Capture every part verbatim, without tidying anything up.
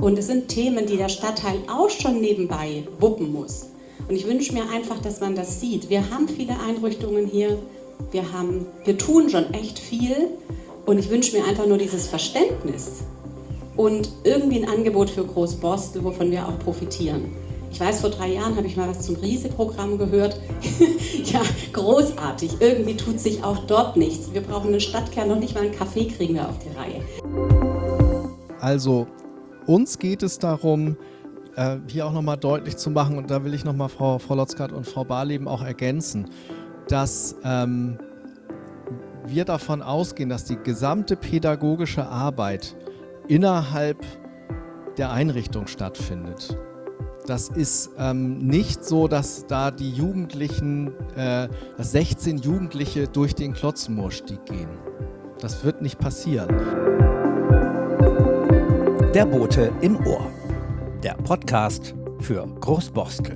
Und es sind Themen, die der Stadtteil auch schon nebenbei wuppen muss. Und ich wünsche mir einfach, dass man das sieht. Wir haben viele Einrichtungen hier, wir, haben, wir tun schon echt viel. Und ich wünsche mir einfach nur dieses Verständnis und irgendwie ein Angebot für Großborstel, wovon wir auch profitieren. Ich weiß, vor drei Jahren habe ich mal was zum Riese-Programm gehört. Ja, großartig. Irgendwie tut sich auch dort nichts. Wir brauchen einen Stadtkern, noch nicht mal einen Kaffee kriegen wir auf die Reihe. Also, uns geht es darum, äh, hier auch nochmal deutlich zu machen, und da will ich nochmal Frau, Frau Lotzkat und Frau Barleben auch ergänzen, dass ähm, wir davon ausgehen, dass die gesamte pädagogische Arbeit innerhalb der Einrichtung stattfindet. Das ist ähm, nicht so, dass da die Jugendlichen, äh, dass sechzehn Jugendliche durch den Klotzenmoorstieg gehen. Das wird nicht passieren. Der Bote im Ohr. Der Podcast für Großborstel.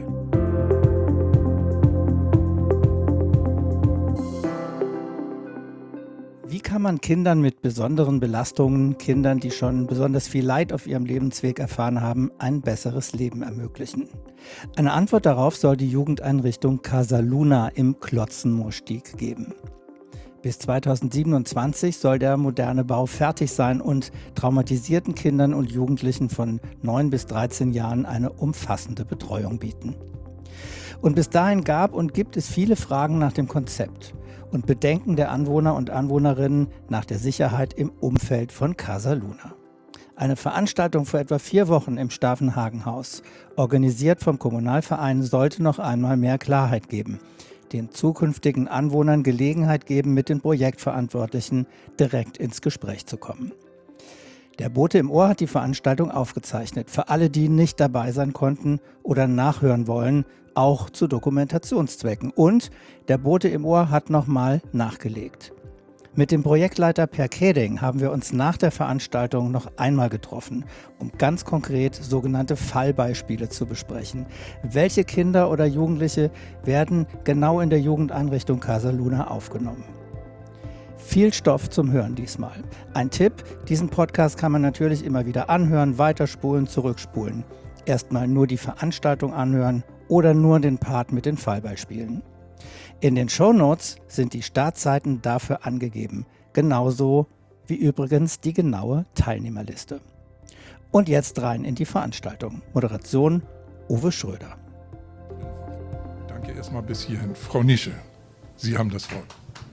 Wie kann man Kindern mit besonderen Belastungen, Kindern, die schon besonders viel Leid auf ihrem Lebensweg erfahren haben, ein besseres Leben ermöglichen? Eine Antwort darauf soll die Jugendeinrichtung Casa Luna im Klotzenmoorstieg geben. Bis zweitausendsiebenundzwanzig soll der moderne Bau fertig sein und traumatisierten Kindern und Jugendlichen von neun bis dreizehn Jahren eine umfassende Betreuung bieten. Und bis dahin gab und gibt es viele Fragen nach dem Konzept und Bedenken der Anwohner und Anwohnerinnen nach der Sicherheit im Umfeld von Casa Luna. Eine Veranstaltung vor etwa vier Wochen im Stavenhagen-Haus, organisiert vom Kommunalverein, sollte noch einmal mehr Klarheit geben, den zukünftigen Anwohnern Gelegenheit geben, mit den Projektverantwortlichen direkt ins Gespräch zu kommen. Der Bote im Ohr hat die Veranstaltung aufgezeichnet, für alle, die nicht dabei sein konnten oder nachhören wollen, auch zu Dokumentationszwecken. Und der Bote im Ohr hat nochmal nachgelegt. Mit dem Projektleiter Per Keding haben wir uns nach der Veranstaltung noch einmal getroffen, um ganz konkret sogenannte Fallbeispiele zu besprechen. Welche Kinder oder Jugendliche werden genau in der Jugendeinrichtung Casa Luna aufgenommen? Viel Stoff zum Hören diesmal. Ein Tipp, diesen Podcast kann man natürlich immer wieder anhören, weiterspulen, zurückspulen. Erstmal nur die Veranstaltung anhören oder nur den Part mit den Fallbeispielen. In den Shownotes sind die Startzeiten dafür angegeben, genauso wie übrigens die genaue Teilnehmerliste. Und jetzt rein in die Veranstaltung. Moderation Uwe Schröder. Danke erstmal bis hierhin. Frau Nische, Sie haben das Wort.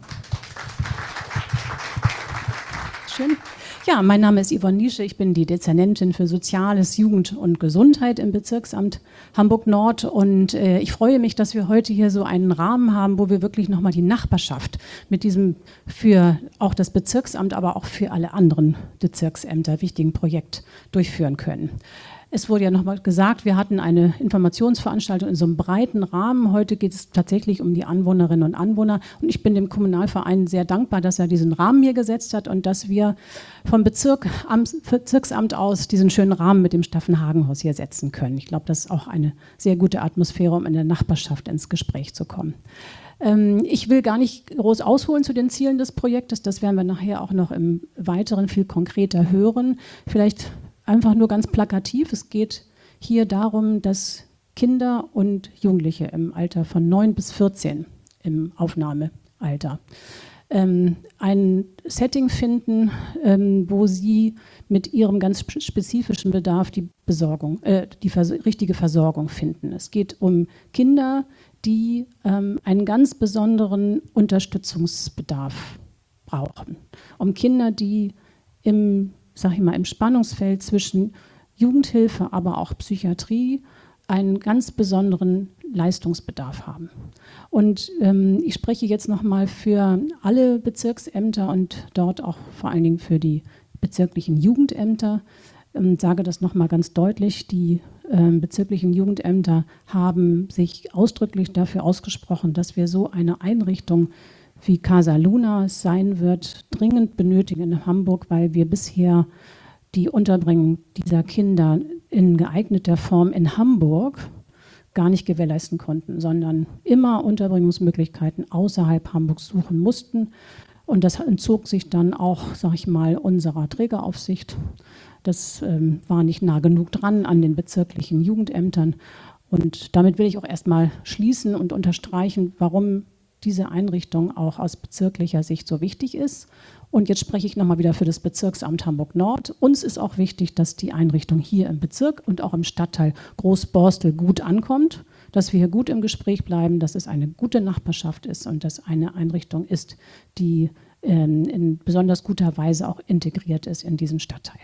Schön. Ja, mein Name ist Yvonne Nische, ich bin die Dezernentin für Soziales, Jugend und Gesundheit im Bezirksamt Hamburg-Nord und äh, ich freue mich, dass wir heute hier so einen Rahmen haben, wo wir wirklich nochmal die Nachbarschaft mit diesem für auch das Bezirksamt, aber auch für alle anderen Bezirksämter wichtigen Projekt durchführen können. Es wurde ja nochmal gesagt, wir hatten eine Informationsveranstaltung in so einem breiten Rahmen. Heute geht es tatsächlich um die Anwohnerinnen und Anwohner. Und ich bin dem Kommunalverein sehr dankbar, dass er diesen Rahmen hier gesetzt hat und dass wir vom Bezirk, am Bezirksamt aus diesen schönen Rahmen mit dem Stavenhagen-Haus hier setzen können. Ich glaube, das ist auch eine sehr gute Atmosphäre, um in der Nachbarschaft ins Gespräch zu kommen. Ich will gar nicht groß ausholen zu den Zielen des Projektes. Das werden wir nachher auch noch im Weiteren viel konkreter hören. Vielleicht einfach nur ganz plakativ. Es geht hier darum, dass Kinder und Jugendliche im Alter von neun bis vierzehn im Aufnahmealter ähm, ein Setting finden, ähm, wo sie mit ihrem ganz spezifischen Bedarf die Besorgung, äh, die vers- richtige Versorgung finden. Es geht um Kinder, die ähm, einen ganz besonderen Unterstützungsbedarf brauchen. Um Kinder, die im sag ich mal, im Spannungsfeld zwischen Jugendhilfe, aber auch Psychiatrie einen ganz besonderen Leistungsbedarf haben. Und ähm, ich spreche jetzt nochmal für alle Bezirksämter und dort auch vor allen Dingen für die bezirklichen Jugendämter. Ähm, sage das nochmal ganz deutlich, die ähm, bezirklichen Jugendämter haben sich ausdrücklich dafür ausgesprochen, dass wir so eine Einrichtung wie Casa Luna es sein wird, dringend benötigen in Hamburg, weil wir bisher die Unterbringung dieser Kinder in geeigneter Form in Hamburg gar nicht gewährleisten konnten, sondern immer Unterbringungsmöglichkeiten außerhalb Hamburgs suchen mussten. Und das entzog sich dann auch, sag ich mal, unserer Trägeraufsicht. Das ähm, war nicht nah genug dran an den bezirklichen Jugendämtern. Und damit will ich auch erstmal schließen und unterstreichen, warum diese Einrichtung auch aus bezirklicher Sicht so wichtig ist. Und jetzt spreche ich nochmal wieder für das Bezirksamt Hamburg-Nord. Uns ist auch wichtig, dass die Einrichtung hier im Bezirk und auch im Stadtteil Großborstel gut ankommt, dass wir hier gut im Gespräch bleiben, dass es eine gute Nachbarschaft ist und dass eine Einrichtung ist, die ähm, in besonders guter Weise auch integriert ist in diesen Stadtteil.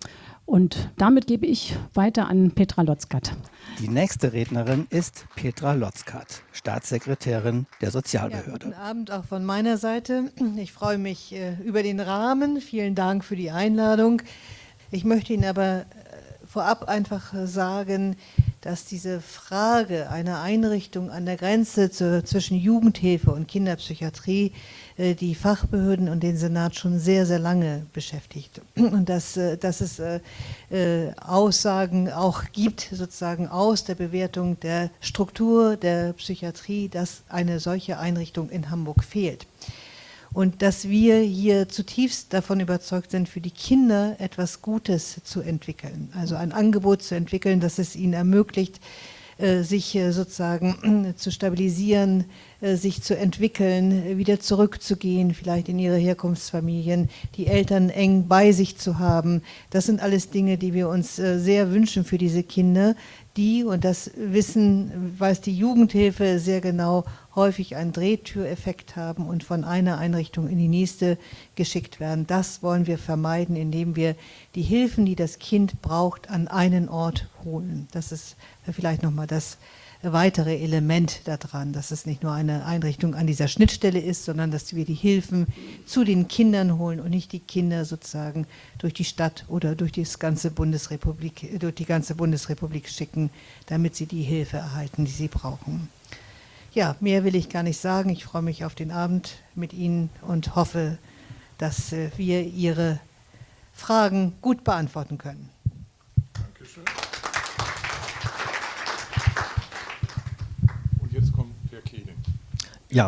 Und damit gebe ich weiter an Petra Lotzkat. Die nächste Rednerin ist Petra Lotzkat, Staatssekretärin der Sozialbehörde. Ja, guten Abend auch von meiner Seite. Ich freue mich äh, über den Rahmen. Vielen Dank für die Einladung. Ich möchte Ihnen aber äh, vorab einfach sagen, dass diese Frage einer Einrichtung an der Grenze zu, zwischen Jugendhilfe und Kinderpsychiatrie äh, die Fachbehörden und den Senat schon sehr, sehr lange beschäftigt. Und dass, äh, dass es äh, äh, Aussagen auch gibt, sozusagen aus der Bewertung der Struktur der Psychiatrie, dass eine solche Einrichtung in Hamburg fehlt. Und dass wir hier zutiefst davon überzeugt sind, für die Kinder etwas Gutes zu entwickeln. Also ein Angebot zu entwickeln, das es ihnen ermöglicht, sich sozusagen zu stabilisieren, sich zu entwickeln, wieder zurückzugehen, vielleicht in ihre Herkunftsfamilien, die Eltern eng bei sich zu haben. Das sind alles Dinge, die wir uns sehr wünschen für diese Kinder, die, und das wissen, weiß die Jugendhilfe sehr genau, häufig einen Drehtüreffekt haben und von einer Einrichtung in die nächste geschickt werden. Das wollen wir vermeiden, indem wir die Hilfen, die das Kind braucht, an einen Ort holen. Das ist vielleicht nochmal das weitere Element daran, dass es nicht nur eine Einrichtung an dieser Schnittstelle ist, sondern dass wir die Hilfen zu den Kindern holen und nicht die Kinder sozusagen durch die Stadt oder durch, das ganze Bundesrepublik, durch die ganze Bundesrepublik schicken, damit sie die Hilfe erhalten, die sie brauchen. Ja, mehr will ich gar nicht sagen. Ich freue mich auf den Abend mit Ihnen und hoffe, dass wir Ihre Fragen gut beantworten können. Dankeschön. Und jetzt kommt Herr Kehling. Ja.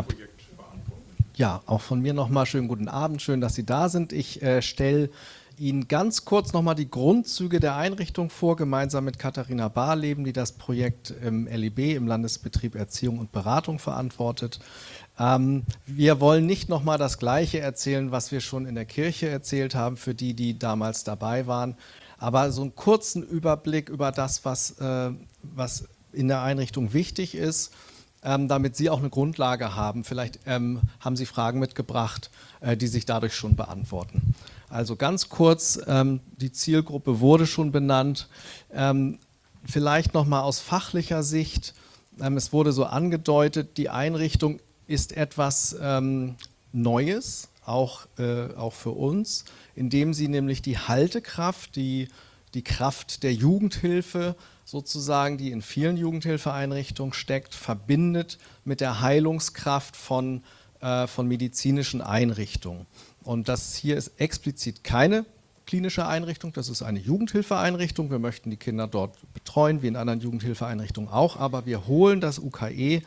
Ja, auch von mir nochmal schönen guten Abend. Schön, dass Sie da sind. Ich äh, stelle Ihnen ganz kurz nochmal die Grundzüge der Einrichtung vor, gemeinsam mit Katharina Barleben, die das Projekt im L I B, im Landesbetrieb Erziehung und Beratung, verantwortet. Ähm, wir wollen nicht nochmal das Gleiche erzählen, was wir schon in der Kirche erzählt haben, für die, die damals dabei waren. Aber so einen kurzen Überblick über das, was, äh, was in der Einrichtung wichtig ist, ähm, damit Sie auch eine Grundlage haben. Vielleicht ähm, haben Sie Fragen mitgebracht, äh, die sich dadurch schon beantworten. Also ganz kurz, ähm, die Zielgruppe wurde schon benannt. Ähm, vielleicht nochmal aus fachlicher Sicht, ähm, es wurde so angedeutet, die Einrichtung ist etwas ähm, Neues, auch, äh, auch für uns, indem sie nämlich die Haltekraft, die, die Kraft der Jugendhilfe sozusagen, die in vielen Jugendhilfeeinrichtungen steckt, verbindet mit der Heilungskraft von, äh, von medizinischen Einrichtungen. Und das hier ist explizit keine klinische Einrichtung, das ist eine Jugendhilfeeinrichtung. Wir möchten die Kinder dort betreuen, wie in anderen Jugendhilfeeinrichtungen auch, aber wir holen das U K E,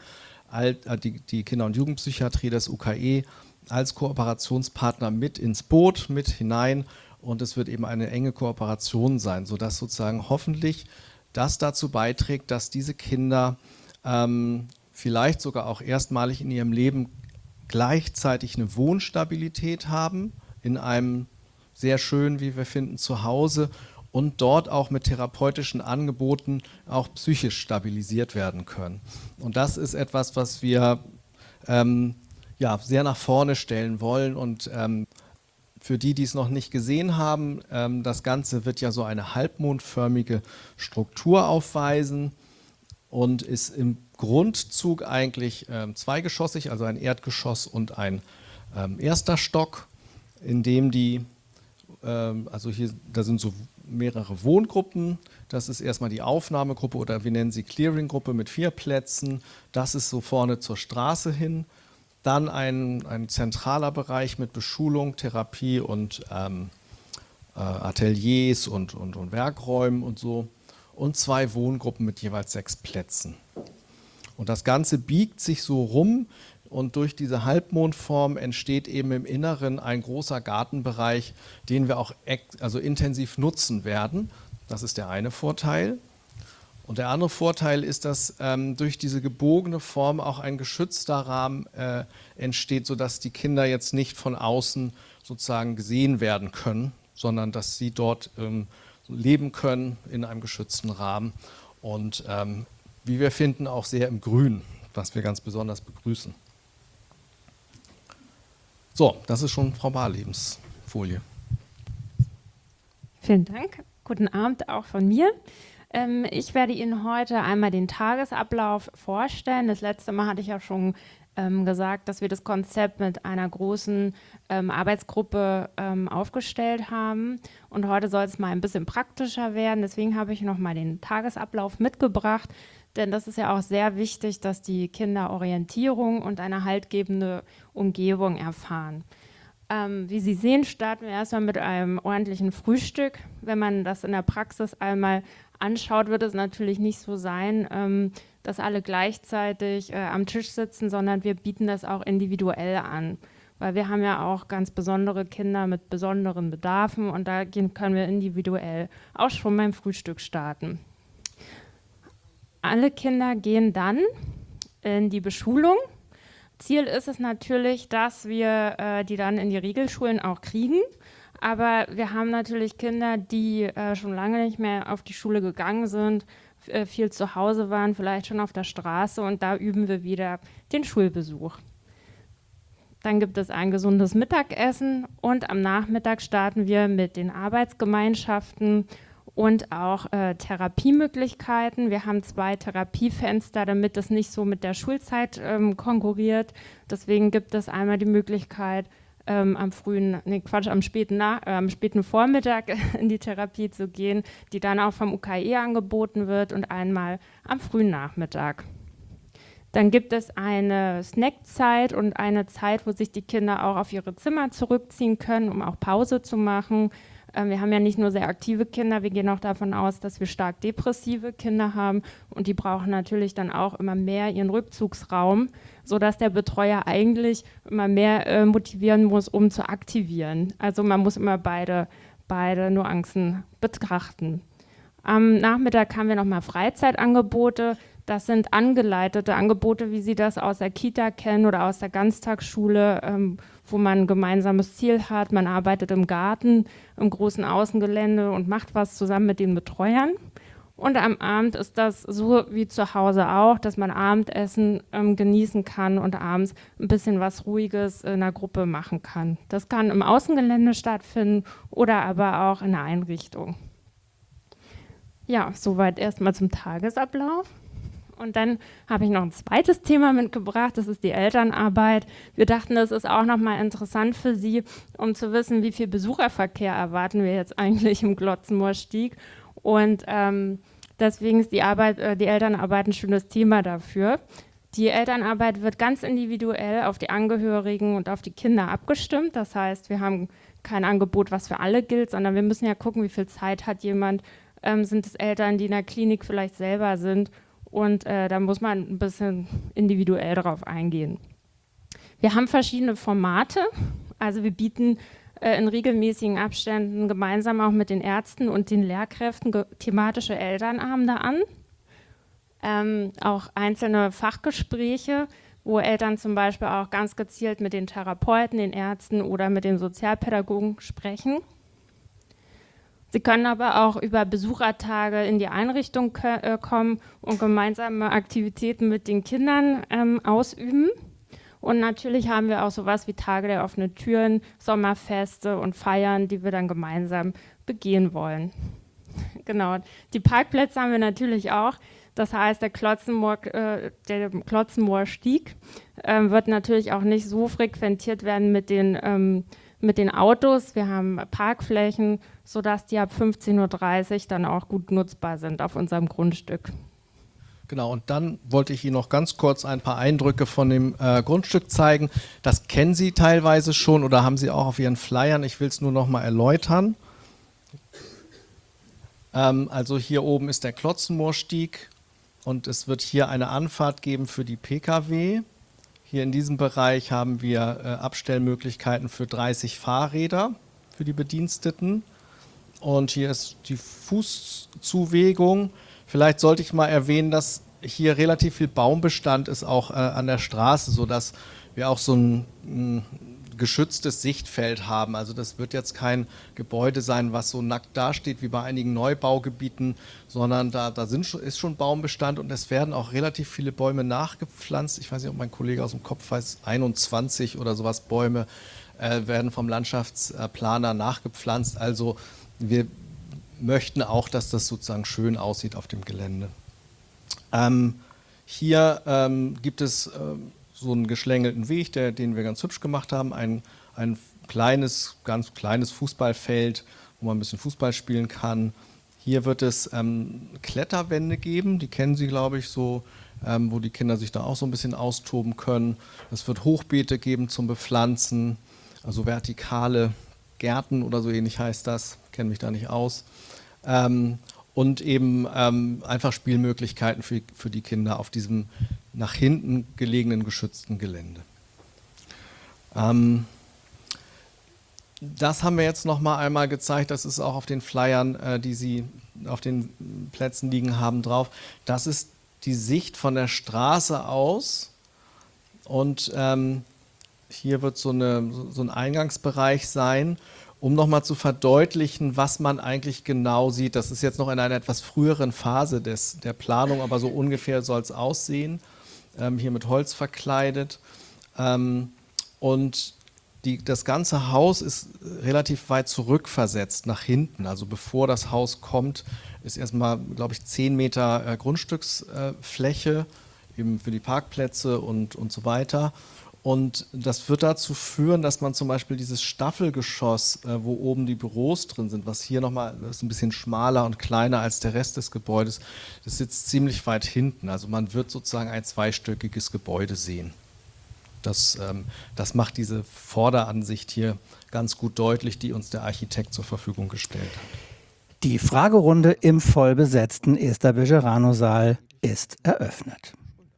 die, die Kinder- und Jugendpsychiatrie, das U K E, als Kooperationspartner mit ins Boot, mit hinein, und es wird eben eine enge Kooperation sein, sodass sozusagen hoffentlich das dazu beiträgt, dass diese Kinder ähm, vielleicht sogar auch erstmalig in ihrem Leben gleichzeitig eine Wohnstabilität haben, in einem sehr schönen, wie wir finden, Zuhause, und dort auch mit therapeutischen Angeboten auch psychisch stabilisiert werden können. Und das ist etwas, was wir ähm, ja, sehr nach vorne stellen wollen. Und ähm, für die, die es noch nicht gesehen haben, ähm, das Ganze wird ja so eine halbmondförmige Struktur aufweisen und ist im Grundzug eigentlich ähm, zweigeschossig, also ein Erdgeschoss und ein ähm, erster Stock, in dem die, ähm, also hier, da sind so mehrere Wohngruppen. Das ist erstmal die Aufnahmegruppe oder wir nennen sie Clearinggruppe mit vier Plätzen. Das ist so vorne zur Straße hin. Dann ein, ein zentraler Bereich mit Beschulung, Therapie und ähm, äh, Ateliers und, und, und Werkräumen und so. Und zwei Wohngruppen mit jeweils sechs Plätzen. Und das Ganze biegt sich so rum Und durch diese Halbmondform entsteht eben im Inneren ein großer Gartenbereich, den wir auch also intensiv nutzen werden. Das ist der eine Vorteil. Und der andere Vorteil ist, dass ähm, durch diese gebogene Form auch ein geschützter Rahmen äh, entsteht, sodass die Kinder jetzt nicht von außen sozusagen gesehen werden können, sondern dass sie dort ähm, leben können in einem geschützten Rahmen. Und ähm, wie wir finden, auch sehr im Grün, was wir ganz besonders begrüßen. So, das ist schon Frau Barlebens Folie. Vielen Dank. Guten Abend auch von mir. Ähm, ich werde Ihnen heute einmal den Tagesablauf vorstellen. Das letzte Mal hatte ich ja schon ähm, gesagt, dass wir das Konzept mit einer großen ähm, Arbeitsgruppe ähm, aufgestellt haben. Und heute soll es mal ein bisschen praktischer werden. Deswegen habe ich noch mal den Tagesablauf mitgebracht. Denn das ist ja auch sehr wichtig, dass die Kinder Orientierung und eine haltgebende Umgebung erfahren. Ähm, wie Sie sehen, starten wir erstmal mit einem ordentlichen Frühstück. Wenn man das in der Praxis einmal anschaut, wird es natürlich nicht so sein, ähm, dass alle gleichzeitig äh, am Tisch sitzen, sondern wir bieten das auch individuell an. Weil wir haben ja auch ganz besondere Kinder mit besonderen Bedarfen und da können wir individuell auch schon beim Frühstück starten. Alle Kinder gehen dann in die Beschulung. Ziel ist es natürlich, dass wir äh, die dann in die Regelschulen auch kriegen. Aber wir haben natürlich Kinder, die äh, schon lange nicht mehr auf die Schule gegangen sind, äh, viel zu Hause waren, vielleicht schon auf der Straße und da üben wir wieder den Schulbesuch. Dann gibt es ein gesundes Mittagessen und am Nachmittag starten wir mit den Arbeitsgemeinschaften und auch äh, Therapiemöglichkeiten. Wir haben zwei Therapiefenster, damit das nicht so mit der Schulzeit ähm, konkurriert. Deswegen gibt es einmal die Möglichkeit, ähm, am frühen, nee, Quatsch, am späten, Nach äh, am späten Vormittag in die Therapie zu gehen, die dann auch vom U K E angeboten wird und einmal am frühen Nachmittag. Dann gibt es eine Snackzeit und eine Zeit, wo sich die Kinder auch auf ihre Zimmer zurückziehen können, um auch Pause zu machen. Wir haben ja nicht nur sehr aktive Kinder, wir gehen auch davon aus, dass wir stark depressive Kinder haben und die brauchen natürlich dann auch immer mehr ihren Rückzugsraum, sodass der Betreuer eigentlich immer mehr äh, motivieren muss, um zu aktivieren. Also man muss immer beide, beide Nuancen betrachten. Am Nachmittag haben wir nochmal Freizeitangebote. Das sind angeleitete Angebote, wie Sie das aus der Kita kennen oder aus der Ganztagsschule, ähm, wo man ein gemeinsames Ziel hat. Man arbeitet im Garten, im großen Außengelände und macht was zusammen mit den Betreuern. Und am Abend ist das so wie zu Hause auch, dass man Abendessen ähm, genießen kann und abends ein bisschen was Ruhiges in einer Gruppe machen kann. Das kann im Außengelände stattfinden oder aber auch in der Einrichtung. Ja, soweit erstmal zum Tagesablauf. Und dann habe ich noch ein zweites Thema mitgebracht, das ist die Elternarbeit. Wir dachten, das ist auch nochmal interessant für Sie, um zu wissen, wie viel Besucherverkehr erwarten wir jetzt eigentlich im Glotzenmoorstieg. Und ähm, deswegen ist die, Arbeit, äh, die Elternarbeit ein schönes Thema dafür. Die Elternarbeit wird ganz individuell auf die Angehörigen und auf die Kinder abgestimmt. Das heißt, wir haben kein Angebot, was für alle gilt, sondern wir müssen ja gucken, wie viel Zeit hat jemand. Ähm, sind es Eltern, die in der Klinik vielleicht selber sind? Und äh, da muss man ein bisschen individuell drauf eingehen. Wir haben verschiedene Formate. Also wir bieten äh, in regelmäßigen Abständen gemeinsam auch mit den Ärzten und den Lehrkräften thematische Elternabende an. Ähm, auch einzelne Fachgespräche, wo Eltern zum Beispiel auch ganz gezielt mit den Therapeuten, den Ärzten oder mit den Sozialpädagogen sprechen. Sie können aber auch über Besuchertage in die Einrichtung äh, kommen und gemeinsame Aktivitäten mit den Kindern ähm, ausüben. Und natürlich haben wir auch sowas wie Tage der offenen Türen, Sommerfeste und Feiern, die wir dann gemeinsam begehen wollen. Genau, die Parkplätze haben wir natürlich auch. Das heißt, der Klotzenmoor, äh, der Klotzenmoorstieg äh, wird natürlich auch nicht so frequentiert werden mit den ähm, mit den Autos. Wir haben Parkflächen, sodass die ab fünfzehn Uhr dreißig dann auch gut nutzbar sind auf unserem Grundstück. Genau, und dann wollte ich Ihnen noch ganz kurz ein paar Eindrücke von dem äh, Grundstück zeigen. Das kennen Sie teilweise schon oder haben Sie auch auf Ihren Flyern. Ich will es nur noch mal erläutern. Ähm, also hier oben ist der Klotzenmoorstieg und es wird hier eine Anfahrt geben für die P K W. Hier in diesem Bereich haben wir äh, Abstellmöglichkeiten für dreißig Fahrräder für die Bediensteten. Und hier ist die Fußzuwegung. Vielleicht sollte ich mal erwähnen, dass hier relativ viel Baumbestand ist, auch äh, an der Straße, sodass wir auch so ein, ein geschütztes Sichtfeld haben. Also das wird jetzt kein Gebäude sein, was so nackt dasteht wie bei einigen Neubaugebieten, sondern da, da sind, ist schon Baumbestand und es werden auch relativ viele Bäume nachgepflanzt. Ich weiß nicht, ob mein Kollege aus dem Kopf weiß, einundzwanzig oder sowas Bäume äh, werden vom Landschaftsplaner nachgepflanzt. Also wir möchten auch, dass das sozusagen schön aussieht auf dem Gelände. Ähm, hier ähm, gibt es ähm, so einen geschlängelten Weg, der, den wir ganz hübsch gemacht haben. Ein, ein kleines, ganz kleines Fußballfeld, wo man ein bisschen Fußball spielen kann. Hier wird es ähm, Kletterwände geben, die kennen Sie, glaube ich, so, ähm, wo die Kinder sich da auch so ein bisschen austoben können. Es wird Hochbeete geben zum Bepflanzen, also vertikale Gärten oder so ähnlich heißt das, kenne mich da nicht aus. Ähm, und eben ähm, einfach Spielmöglichkeiten für, für die Kinder auf diesem nach hinten gelegenen geschützten Gelände. Ähm, das haben wir jetzt noch mal einmal gezeigt, das ist auch auf den Flyern, äh, die Sie auf den Plätzen liegen haben, drauf. Das ist die Sicht von der Straße aus und ähm, hier wird so, eine, so ein Eingangsbereich sein, um nochmal zu verdeutlichen, was man eigentlich genau sieht. Das ist jetzt noch in einer etwas früheren Phase des, der Planung, aber so ungefähr soll es aussehen. Ähm, hier mit Holz verkleidet. Ähm, und die, das ganze Haus ist relativ weit zurückversetzt nach hinten. Also bevor das Haus kommt, ist erstmal, glaube ich, zehn Meter äh, Grundstücksfläche, äh, eben für die Parkplätze und, und so weiter. Und das wird dazu führen, dass man zum Beispiel dieses Staffelgeschoss, äh, wo oben die Büros drin sind, was hier nochmal ist ein bisschen schmaler und kleiner als der Rest des Gebäudes, das sitzt ziemlich weit hinten. Also man wird sozusagen ein zweistöckiges Gebäude sehen. Das, ähm, das macht diese Vorderansicht hier ganz gut deutlich, die uns der Architekt zur Verfügung gestellt hat. Die Fragerunde im vollbesetzten Esther Bejerano-Saal ist eröffnet.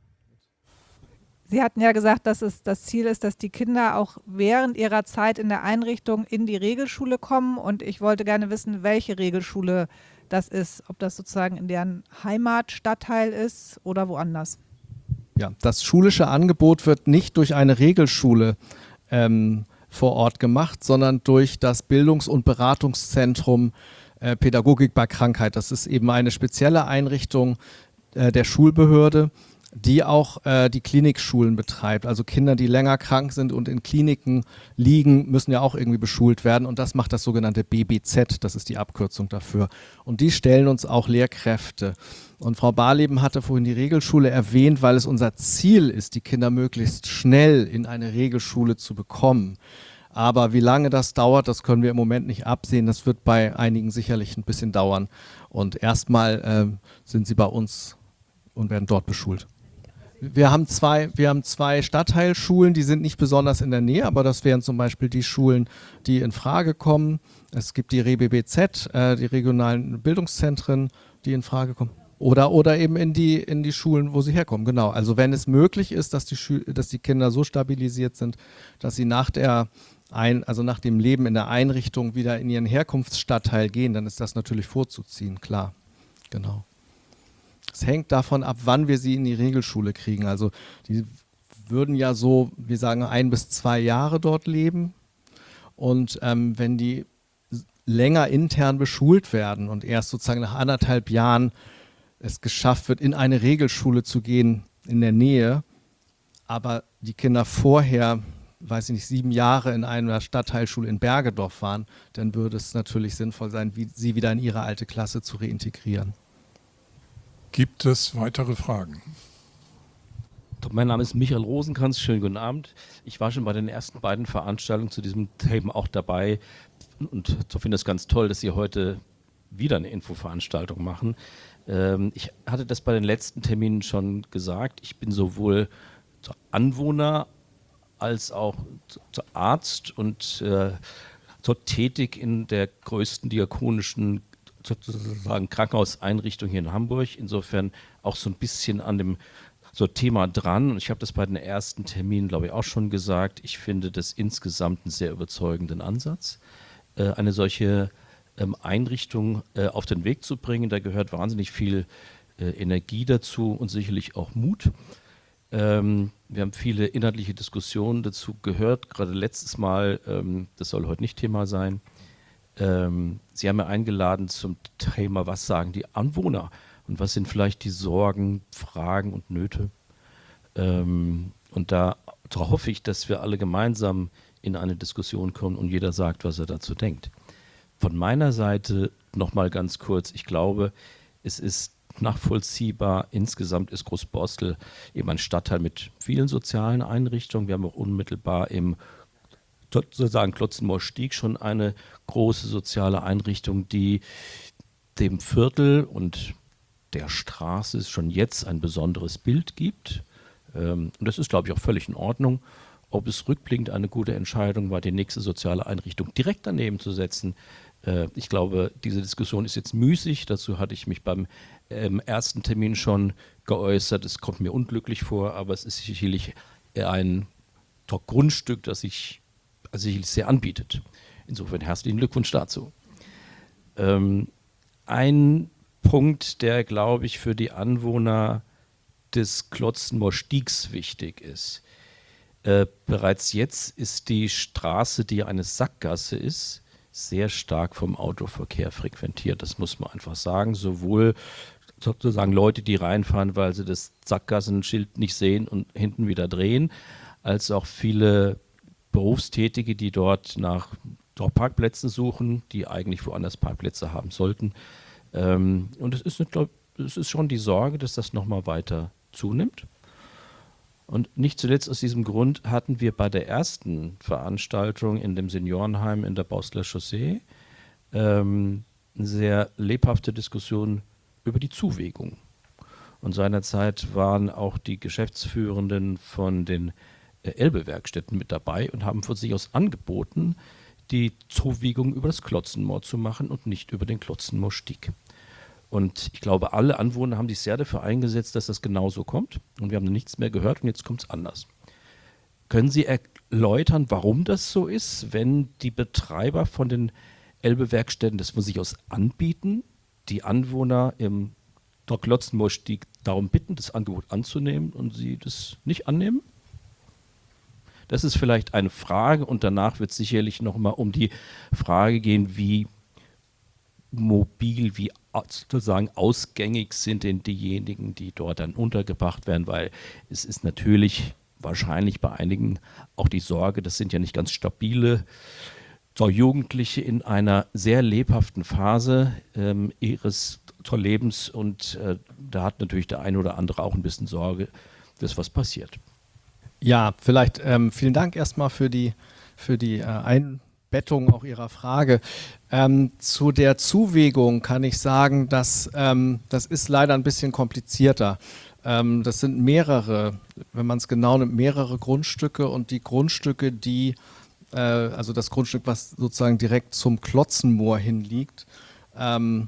Sie hatten ja gesagt, dass es das Ziel ist, dass die Kinder auch während ihrer Zeit in der Einrichtung in die Regelschule kommen. Und ich wollte gerne wissen, welche Regelschule das ist. Ob das sozusagen in deren Heimatstadtteil ist oder woanders. Ja, das schulische Angebot wird nicht durch eine Regelschule ähm, vor Ort gemacht, sondern durch das Bildungs- und Beratungszentrum äh, Pädagogik bei Krankheit. Das ist eben eine spezielle Einrichtung äh, der Schulbehörde, die auch äh, die Klinikschulen betreibt. Also Kinder, die länger krank sind und in Kliniken liegen, müssen ja auch irgendwie beschult werden. Und das macht das sogenannte B B Z, das ist die Abkürzung dafür. Und die stellen uns auch Lehrkräfte. Und Frau Barleben hatte vorhin die Regelschule erwähnt, weil es unser Ziel ist, die Kinder möglichst schnell in eine Regelschule zu bekommen. Aber wie lange das dauert, das können wir im Moment nicht absehen. Das wird bei einigen sicherlich ein bisschen dauern. Und erstmal äh, sind sie bei uns und werden dort beschult. Wir haben zwei, wir haben zwei Stadtteilschulen, die sind nicht besonders in der Nähe, aber das wären zum Beispiel die Schulen, die in Frage kommen. Es gibt die R E B B Z, äh, die regionalen Bildungszentren, die in Frage kommen. Oder, oder eben in die, in die Schulen, wo sie herkommen. Genau. Also wenn es möglich ist, dass die, Schü- dass die Kinder so stabilisiert sind, dass sie nach der ein, also nach dem Leben in der Einrichtung wieder in ihren Herkunftsstadtteil gehen, dann ist das natürlich vorzuziehen, klar. Genau. Es hängt davon ab, wann wir sie in die Regelschule kriegen. Also die würden ja so, wir sagen, ein bis zwei Jahre dort leben. Und ähm, wenn die länger intern beschult werden und erst sozusagen nach anderthalb Jahren es geschafft wird, in eine Regelschule zu gehen in der Nähe, aber die Kinder vorher, weiß ich nicht, sieben Jahre in einer Stadtteilschule in Bergedorf waren, dann würde es natürlich sinnvoll sein, wie, sie wieder in ihre alte Klasse zu reintegrieren. Gibt es weitere Fragen? Mein Name ist Michael Rosenkranz, schönen guten Abend. Ich war schon bei den ersten beiden Veranstaltungen zu diesem Thema auch dabei und so finde ich es ganz toll, dass Sie heute wieder eine Infoveranstaltung machen. Ähm, ich hatte das bei den letzten Terminen schon gesagt, ich bin sowohl zur Anwohner als auch zur Arzt und äh, zur tätig in der größten diakonischen sozusagen Krankenhauseinrichtung hier in Hamburg. Insofern auch so ein bisschen an dem so Thema dran. Und ich habe das bei den ersten Terminen, glaube ich, auch schon gesagt. Ich finde das insgesamt einen sehr überzeugenden Ansatz, äh, eine solche ähm, Einrichtung äh, auf den Weg zu bringen. Da gehört wahnsinnig viel äh, Energie dazu und sicherlich auch Mut. Ähm, wir haben viele inhaltliche Diskussionen dazu gehört, gerade letztes Mal, ähm, das soll heute nicht Thema sein. Ähm, Sie haben ja eingeladen zum Thema, was sagen die Anwohner und was sind vielleicht die Sorgen, Fragen und Nöte. Ähm, und da, da hoffe ich, dass wir alle gemeinsam in eine Diskussion kommen und jeder sagt, was er dazu denkt. Von meiner Seite nochmal ganz kurz, ich glaube, es ist nachvollziehbar. Insgesamt ist Großborstel eben ein Stadtteil mit vielen sozialen Einrichtungen. Wir haben auch unmittelbar im sozusagen Klotzenmoor-Stieg schon eine große soziale Einrichtung, die dem Viertel und der Straße schon jetzt ein besonderes Bild gibt. Und das ist, glaube ich, auch völlig in Ordnung. Ob es rückblickend eine gute Entscheidung war, die nächste soziale Einrichtung direkt daneben zu setzen, ich glaube, diese Diskussion ist jetzt müßig. Dazu hatte ich mich beim ähm, ersten Termin schon geäußert. Es kommt mir unglücklich vor, aber es ist sicherlich ein Grundstück, das sich also sicherlich sehr anbietet. Insofern herzlichen Glückwunsch dazu. Ähm, ein Punkt, der, glaube ich, für die Anwohner des Klotzenmoor-Stiegs wichtig ist. Äh, bereits jetzt ist die Straße, die eine Sackgasse ist, sehr stark vom Autoverkehr frequentiert. Das muss man einfach sagen. Sowohl sozusagen Leute, die reinfahren, weil sie das Sackgassenschild nicht sehen und hinten wieder drehen, als auch viele Berufstätige, die dort nach doch Parkplätzen suchen, die eigentlich woanders Parkplätze haben sollten. Ähm, und es ist, glaub, es ist schon die Sorge, dass das nochmal weiter zunimmt. Und nicht zuletzt aus diesem Grund hatten wir bei der ersten Veranstaltung in dem Seniorenheim in der Borsteler Chaussee ähm, eine sehr lebhafte Diskussion über die Zuwägung. Und seinerzeit waren auch die Geschäftsführenden von den äh, Elbe-Werkstätten mit dabei und haben von sich aus angeboten, die Zuwägung über das Klotzenmoor zu machen und nicht über den Klotzenmoor-Stieg. Und ich glaube, alle Anwohner haben sich sehr dafür eingesetzt, dass das genauso kommt. Und wir haben nichts mehr gehört und jetzt kommt es anders. Können Sie erläutern, warum das so ist, wenn die Betreiber von den Elbe-Werkstätten das von sich aus anbieten, die Anwohner im Klotzenmoor-Stieg darum bitten, das Angebot anzunehmen und sie das nicht annehmen? Das ist vielleicht eine Frage und danach wird es sicherlich nochmal um die Frage gehen, wie mobil, wie sozusagen ausgängig sind denn diejenigen, die dort dann untergebracht werden, weil es ist natürlich wahrscheinlich bei einigen auch die Sorge, das sind ja nicht ganz stabile so Jugendliche in einer sehr lebhaften Phase ähm, ihres Lebens und äh, da hat natürlich der eine oder andere auch ein bisschen Sorge, dass was passiert. Ja, vielleicht ähm, vielen Dank erstmal für die, für die äh, Einbettung auch Ihrer Frage. Ähm, zu der Zuwägung kann ich sagen, dass ähm, das ist leider ein bisschen komplizierter. Ähm, das sind mehrere, wenn man es genau nimmt, mehrere Grundstücke und die Grundstücke, die, äh, also das Grundstück, was sozusagen direkt zum Klotzenmoor hinliegt, ähm,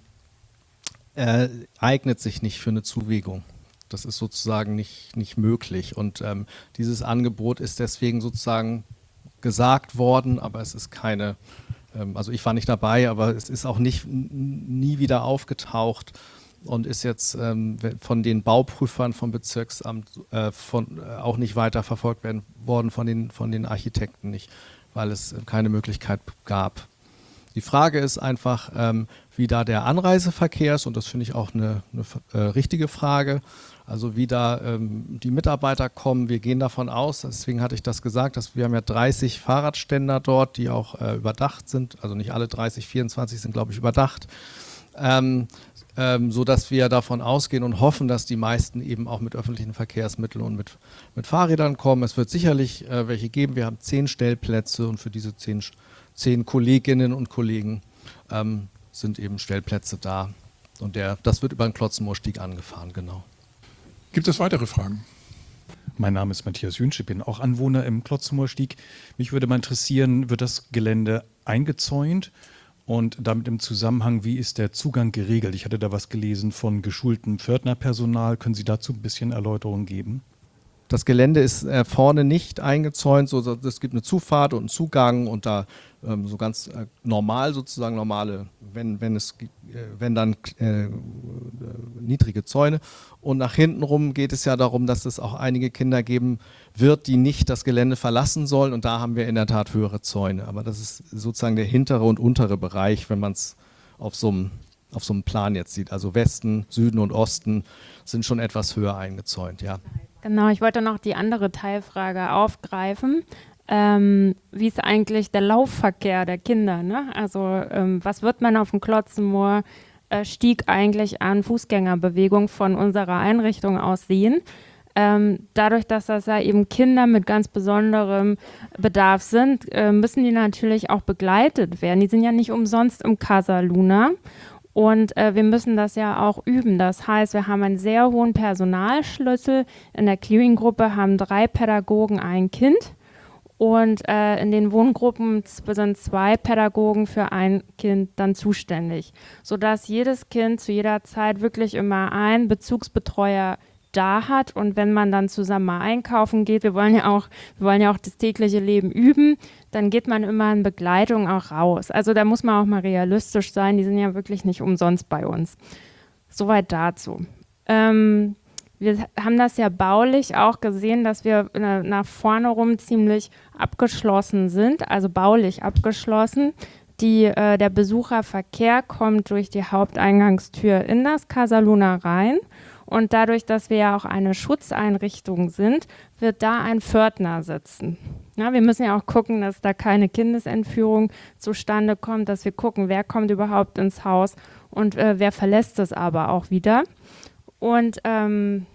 äh, eignet sich nicht für eine Zuwägung. Das ist sozusagen nicht, nicht möglich und ähm, dieses Angebot ist deswegen sozusagen gesagt worden, aber es ist keine, ähm, also ich war nicht dabei, aber es ist auch nicht nie wieder aufgetaucht und ist jetzt ähm, von den Bauprüfern vom Bezirksamt äh, von, äh, auch nicht weiter verfolgt werden worden, von den, von den Architekten nicht, weil es keine Möglichkeit gab. Die Frage ist einfach, ähm, wie da der Anreiseverkehr ist und das finde ich auch eine, eine äh, richtige Frage. Also wie da ähm, die Mitarbeiter kommen, wir gehen davon aus, deswegen hatte ich das gesagt, dass wir haben ja dreißig Fahrradständer dort, die auch äh, überdacht sind, also nicht alle dreißig, vierundzwanzig sind glaube ich überdacht, ähm, ähm, sodass wir davon ausgehen und hoffen, dass die meisten eben auch mit öffentlichen Verkehrsmitteln und mit, mit Fahrrädern kommen. Es wird sicherlich äh, welche geben, wir haben zehn Stellplätze und für diese zehn, zehn Kolleginnen und Kollegen ähm, sind eben Stellplätze da und der, das wird über den Klotzenmoor-Stieg angefahren, genau. Gibt es weitere Fragen? Mein Name ist Matthias Jünsch, ich bin auch Anwohner im Klotzenmoor-Stieg. Mich würde mal interessieren, wird das Gelände eingezäunt Und damit im Zusammenhang, wie ist der Zugang geregelt? Ich hatte da was gelesen von geschultem Pförtnerpersonal. Können Sie dazu ein bisschen Erläuterung geben? Das Gelände ist äh, vorne nicht eingezäunt, so, so, es gibt eine Zufahrt und einen Zugang und da ähm, so ganz äh, normal sozusagen normale, wenn, wenn es äh, wenn dann äh, niedrige Zäune. Und nach hinten rum geht es ja darum, dass es auch einige Kinder geben wird, die nicht das Gelände verlassen sollen, und da haben wir in der Tat höhere Zäune. Aber das ist sozusagen der hintere und untere Bereich, wenn man es auf so einem auf so einem Plan jetzt sieht. Also Westen, Süden und Osten sind schon etwas höher eingezäunt, ja. Genau, ich wollte noch die andere Teilfrage aufgreifen. Ähm, wie ist eigentlich der Laufverkehr der Kinder? Ne? Also ähm, was wird man auf dem Klotzenmoor äh, Stieg eigentlich an Fußgängerbewegung von unserer Einrichtung aus sehen? Ähm, dadurch, dass das ja eben Kinder mit ganz besonderem Bedarf sind, äh, müssen die natürlich auch begleitet werden. Die sind ja nicht umsonst im Casa Luna. Und äh, wir müssen das ja auch üben. Das heißt, wir haben einen sehr hohen Personalschlüssel. In der Clearing-Gruppe haben drei Pädagogen ein Kind. Und äh, in den Wohngruppen sind zwei Pädagogen für ein Kind dann zuständig. Sodass jedes Kind zu jeder Zeit wirklich immer einen Bezugsbetreuer da hat, und wenn man dann zusammen mal einkaufen geht, wir wollen ja auch, wir wollen ja auch das tägliche Leben üben, dann geht man immer in Begleitung auch raus. Also da muss man auch mal realistisch sein, die sind ja wirklich nicht umsonst bei uns. Soweit dazu. Ähm, wir haben das ja baulich auch gesehen, dass wir nach vorne rum ziemlich abgeschlossen sind, also baulich abgeschlossen. Die, äh, der Besucherverkehr kommt durch die Haupteingangstür in das Casa Luna rein. Und dadurch, dass wir ja auch eine Schutzeinrichtung sind, wird da ein Pförtner sitzen. Ja, wir müssen ja auch gucken, dass da keine Kindesentführung zustande kommt, dass wir gucken, wer kommt überhaupt ins Haus und äh, wer verlässt es aber auch wieder. Und ähm,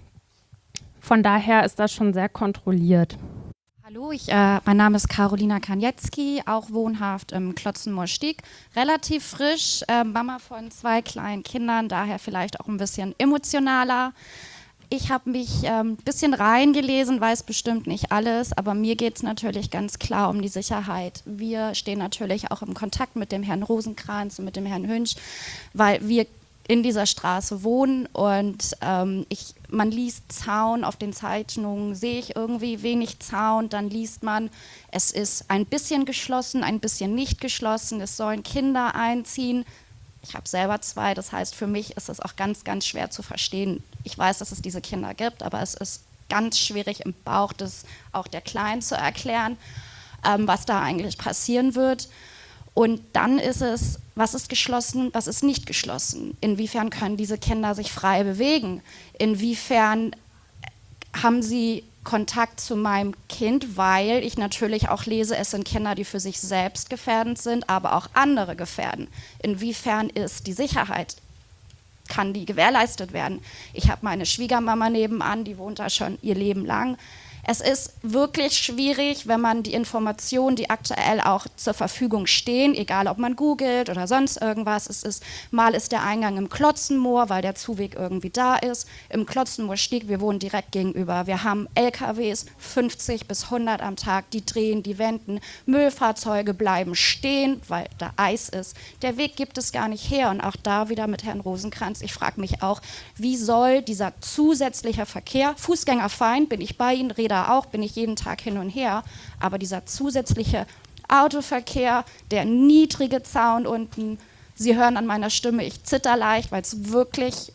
von daher ist das schon sehr kontrolliert. Hallo, ich, äh, mein Name ist Karolina Kaniecki, auch wohnhaft im Klotzenmoor-Stieg. Relativ frisch, äh, Mama von zwei kleinen Kindern, daher vielleicht auch ein bisschen emotionaler. Ich habe mich ein ähm, bisschen reingelesen, weiß bestimmt nicht alles, aber mir geht es natürlich ganz klar um die Sicherheit. Wir stehen natürlich auch im Kontakt mit dem Herrn Rosenkranz und mit dem Herrn Hünsch, weil wir in dieser Straße wohnen und ähm, ich, man liest Zaun, auf den Zeichnungen sehe ich irgendwie wenig Zaun, dann liest man, es ist ein bisschen geschlossen, ein bisschen nicht geschlossen, es sollen Kinder einziehen. Ich habe selber zwei, das heißt, für mich ist es auch ganz, ganz schwer zu verstehen. Ich weiß, dass es diese Kinder gibt, aber es ist ganz schwierig im Bauch des auch der Kleinen zu erklären, ähm, was da eigentlich passieren wird. Und dann ist es, was ist geschlossen, was ist nicht geschlossen? Inwiefern können diese Kinder sich frei bewegen? Inwiefern haben sie Kontakt zu meinem Kind? Weil ich natürlich auch lese, es sind Kinder, die für sich selbst gefährdend sind, aber auch andere gefährden. Inwiefern ist die Sicherheit, kann die gewährleistet werden? Ich habe meine Schwiegermama nebenan, die wohnt da schon ihr Leben lang. Es ist wirklich schwierig, wenn man die Informationen, die aktuell auch zur Verfügung stehen, egal ob man googelt oder sonst irgendwas, es ist, mal ist der Eingang im Klotzenmoor, weil der Zuweg irgendwie da ist. Im Klotzenmoor-Stieg, wir wohnen direkt gegenüber. Wir haben L K Ws, fünfzig bis hundert am Tag, die drehen, die wenden. Müllfahrzeuge bleiben stehen, weil da Eis ist. Der Weg gibt es gar nicht her. Und auch da wieder mit Herrn Rosenkranz, ich frage mich auch, wie soll dieser zusätzliche Verkehr, Fußgängerfein, bin ich bei Ihnen, Räder auch, bin ich jeden Tag hin und her, aber dieser zusätzliche Autoverkehr, der niedrige Zaun unten, Sie hören an meiner Stimme, ich zitter leicht, weil es wirklich,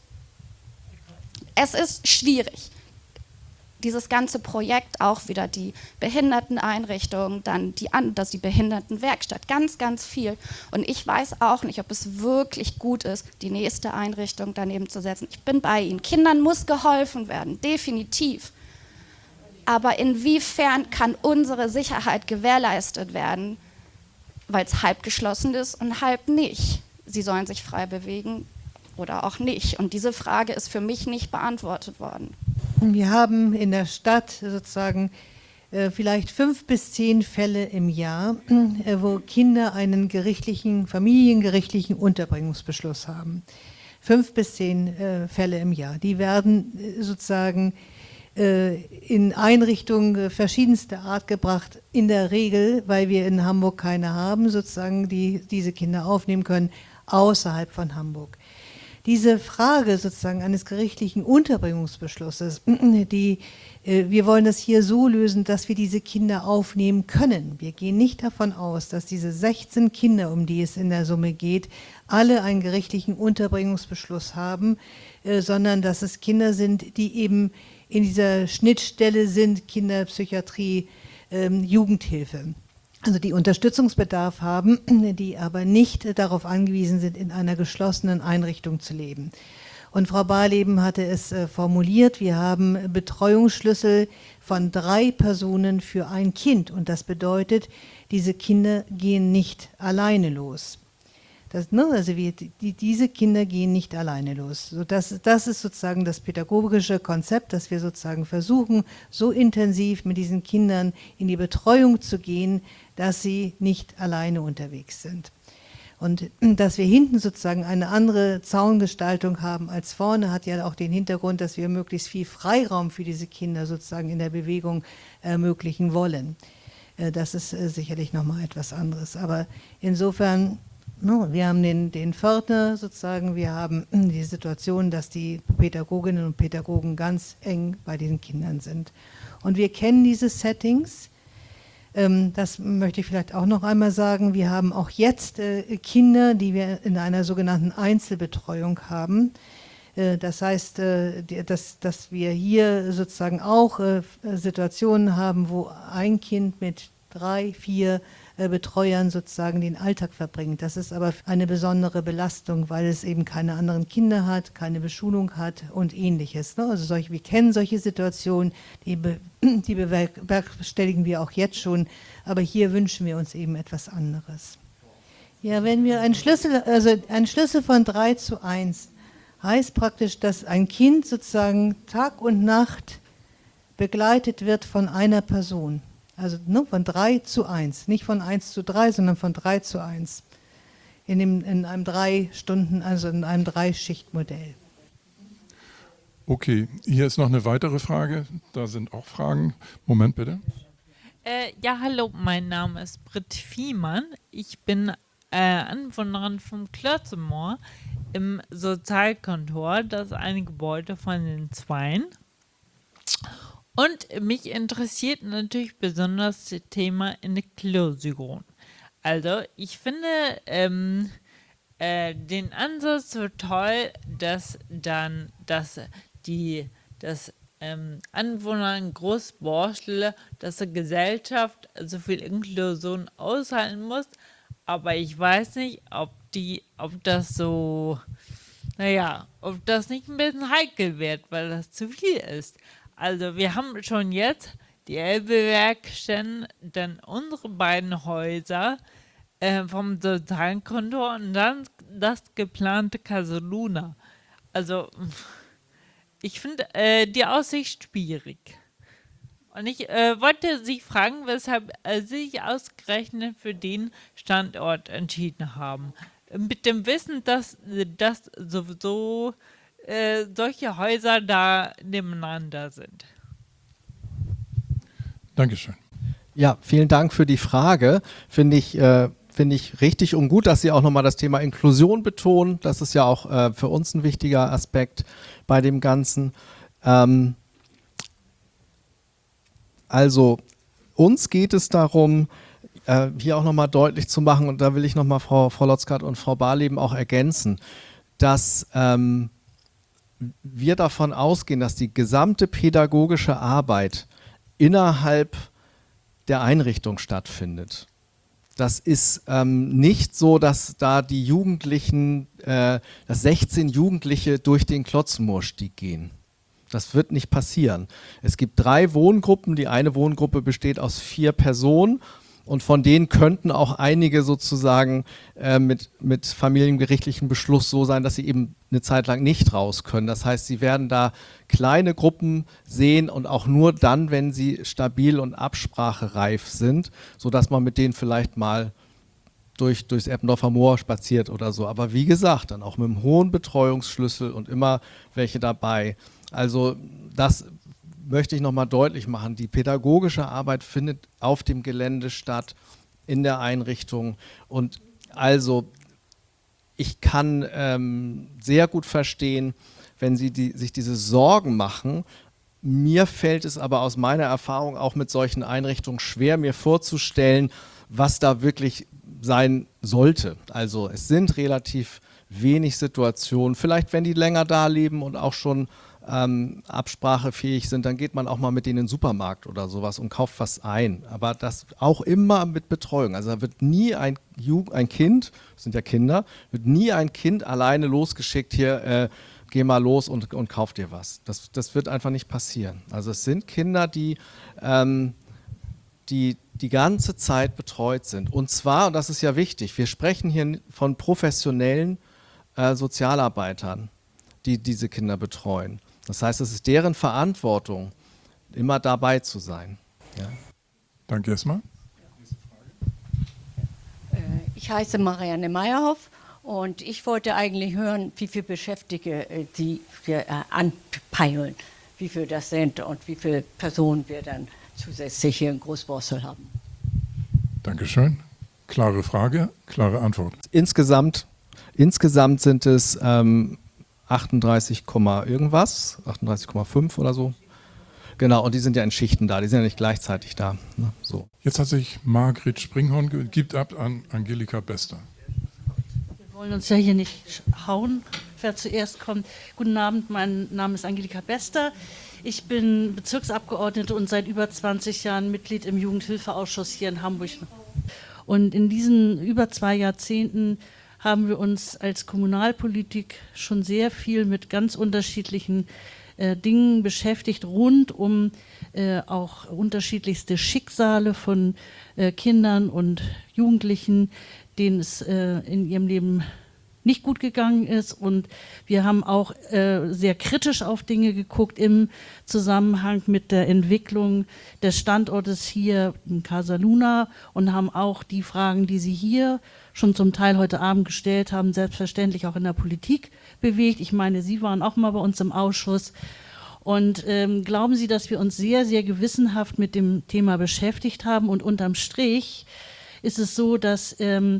es ist schwierig. Dieses ganze Projekt, auch wieder die Behinderteneinrichtung, dann die, das die Behindertenwerkstatt, ganz, ganz viel. Und ich weiß auch nicht, ob es wirklich gut ist, die nächste Einrichtung daneben zu setzen. Ich bin bei Ihnen. Kindern muss geholfen werden, definitiv. Aber inwiefern kann unsere Sicherheit gewährleistet werden, weil es halb geschlossen ist und halb nicht? Sie sollen sich frei bewegen oder auch nicht. Und diese Frage ist für mich nicht beantwortet worden. Wir haben in der Stadt sozusagen äh, vielleicht fünf bis zehn Fälle im Jahr, äh, wo Kinder einen gerichtlichen, familiengerichtlichen Unterbringungsbeschluss haben. Fünf bis zehn äh, Fälle im Jahr. Die werden äh, sozusagen in Einrichtungen verschiedenster Art gebracht, in der Regel, weil wir in Hamburg keine haben, sozusagen, die diese Kinder aufnehmen können, außerhalb von Hamburg. Diese Frage sozusagen eines gerichtlichen Unterbringungsbeschlusses, die, wir wollen das hier so lösen, dass wir diese Kinder aufnehmen können. Wir gehen nicht davon aus, dass diese sechzehn Kinder, um die es in der Summe geht, alle einen gerichtlichen Unterbringungsbeschluss haben, sondern dass es Kinder sind, die eben in dieser Schnittstelle sind, Kinderpsychiatrie, ähm, Jugendhilfe. Also die Unterstützungsbedarf haben, die aber nicht darauf angewiesen sind, in einer geschlossenen Einrichtung zu leben. Und Frau Barleben hatte es äh, formuliert, wir haben Betreuungsschlüssel von drei Personen für ein Kind. Und das bedeutet, diese Kinder gehen nicht alleine los. Das, ne, also wir, die, diese Kinder gehen nicht alleine los. So das, das ist sozusagen das pädagogische Konzept, dass wir sozusagen versuchen, so intensiv mit diesen Kindern in die Betreuung zu gehen, dass sie nicht alleine unterwegs sind. Und dass wir hinten sozusagen eine andere Zaungestaltung haben als vorne, hat ja auch den Hintergrund, dass wir möglichst viel Freiraum für diese Kinder sozusagen in der Bewegung ermöglichen wollen. Das ist sicherlich nochmal etwas anderes. Aber insofern, wir haben den, den Pförtner sozusagen, wir haben die Situation, dass die Pädagoginnen und Pädagogen ganz eng bei den Kindern sind. Und wir kennen diese Settings, das möchte ich vielleicht auch noch einmal sagen, wir haben auch jetzt Kinder, die wir in einer sogenannten Einzelbetreuung haben. Das heißt, dass, dass wir hier sozusagen auch Situationen haben, wo ein Kind mit drei, vier Betreuern sozusagen den Alltag verbringt. Das ist aber eine besondere Belastung, weil es eben keine anderen Kinder hat, keine Beschulung hat und Ähnliches. Also solche, wir kennen solche Situationen, die, be, die bewerkstelligen wir auch jetzt schon, aber hier wünschen wir uns eben etwas anderes. Ja, wenn wir einen Schlüssel, also ein Schlüssel von drei zu eins heißt praktisch, dass ein Kind sozusagen Tag und Nacht begleitet wird von einer Person. Also ne, von drei zu eins, nicht von eins zu drei, sondern von drei zu eins. In, dem, in einem drei Stunden, also in einem Drei-Schicht-Modell. Okay, hier ist noch eine weitere Frage. Da sind auch Fragen. Moment bitte. Äh, ja, hallo, mein Name ist Britt Viehmann. Ich bin äh, Anwohnerin vom Klötzemoor im Sozialkontor. Das ist ein Gebäude von den Zweien. Und mich interessiert natürlich besonders das Thema Inklusion. Also ich finde ähm, äh, den Ansatz so toll, dass dann dass die dass, ähm, Anwohner in Großborstel, dass die Gesellschaft so viel Inklusion aushalten muss. Aber ich weiß nicht, ob die, ob das so, naja, ob das nicht ein bisschen heikel wird, weil das zu viel ist. Also wir haben schon jetzt die Elbe-Werkstätten, dann unsere beiden Häuser äh, vom Sozialkonto und dann das geplante Casaluna. Also ich finde äh, die Aussicht schwierig. Und ich äh, wollte Sie fragen, weshalb äh, Sie sich ausgerechnet für den Standort entschieden haben. Mit dem Wissen, dass, dass sowieso Äh, solche Häuser da nebeneinander sind. Dankeschön. Ja, vielen Dank für die Frage. Finde ich, äh, finde ich richtig und gut, dass Sie auch nochmal das Thema Inklusion betonen. Das ist ja auch äh, für uns ein wichtiger Aspekt bei dem Ganzen. Ähm, also, uns geht es darum, äh, hier auch nochmal deutlich zu machen, und da will ich nochmal Frau, Frau Lotzkat und Frau Barleben auch ergänzen, dass ähm, wir davon ausgehen, dass die gesamte pädagogische Arbeit innerhalb der Einrichtung stattfindet. Das ist ähm, nicht so, dass da die Jugendlichen, äh, dass sechzehn Jugendliche durch den Klotzenmoorstieg gehen. Das wird nicht passieren. Es gibt drei Wohngruppen. Die eine Wohngruppe besteht aus vier Personen. Und von denen könnten auch einige sozusagen äh, mit, mit familiengerichtlichem Beschluss so sein, dass sie eben eine Zeit lang nicht raus können. Das heißt, sie werden da kleine Gruppen sehen und auch nur dann, wenn sie stabil und absprachereif sind, sodass man mit denen vielleicht mal durch, durchs Eppendorfer Moor spaziert oder so. Aber wie gesagt, dann auch mit einem hohen Betreuungsschlüssel und immer welche dabei. Also das möchte ich nochmal deutlich machen, die pädagogische Arbeit findet auf dem Gelände statt, in der Einrichtung. Und also ich kann ähm, sehr gut verstehen, wenn Sie die, sich diese Sorgen machen. Mir fällt es aber aus meiner Erfahrung auch mit solchen Einrichtungen schwer, mir vorzustellen, was da wirklich sein sollte. Also es sind relativ wenig Situationen. Vielleicht, wenn die länger da leben und auch schon ähm, absprachefähig sind, dann geht man auch mal mit denen in den Supermarkt oder sowas und kauft was ein. Aber das auch immer mit Betreuung. Also da wird nie ein, Ju- ein Kind, das sind ja Kinder, wird nie ein Kind alleine losgeschickt, hier äh, geh mal los und, und kauf dir was. Das, das wird einfach nicht passieren. Also es sind Kinder, die, ähm, die die ganze Zeit betreut sind. Und zwar, und das ist ja wichtig, wir sprechen hier von professionellen äh, Sozialarbeitern, die diese Kinder betreuen. Das heißt, es ist deren Verantwortung, immer dabei zu sein. Ja. Danke erstmal. Ich heiße Marianne Meyerhoff und ich wollte eigentlich hören, wie viele Beschäftigte Sie hier anpeilen, wie viele das sind und wie viele Personen wir dann zusätzlich hier in Großborstel haben. Dankeschön. Klare Frage, klare Antwort. Insgesamt, insgesamt sind es ähm, achtunddreißig, irgendwas, achtunddreißig Komma fünf oder so. Genau, und die sind ja in Schichten da, die sind ja nicht gleichzeitig da. Ne? So. Jetzt hat sich Margret Springhorn ge- gibt ab an Angelika Bester. Wir wollen uns ja hier nicht hauen, wer zuerst kommt. Guten Abend, mein Name ist Angelika Bester. Ich bin Bezirksabgeordnete und seit über zwanzig Jahren Mitglied im Jugendhilfeausschuss hier in Hamburg. Und in diesen über zwei Jahrzehnten haben wir uns als Kommunalpolitik schon sehr viel mit ganz unterschiedlichen äh, Dingen beschäftigt, rund um äh, auch unterschiedlichste Schicksale von äh, Kindern und Jugendlichen, denen es äh, in ihrem Leben nicht gut gegangen ist, und wir haben auch äh, sehr kritisch auf Dinge geguckt im Zusammenhang mit der Entwicklung des Standortes hier in Casa Luna und haben auch die Fragen, die Sie hier schon zum Teil heute Abend gestellt haben, selbstverständlich auch in der Politik bewegt. Ich meine, Sie waren auch mal bei uns im Ausschuss. Und ähm, glauben Sie, dass wir uns sehr, sehr gewissenhaft mit dem Thema beschäftigt haben, und unterm Strich ist es so, dass ähm,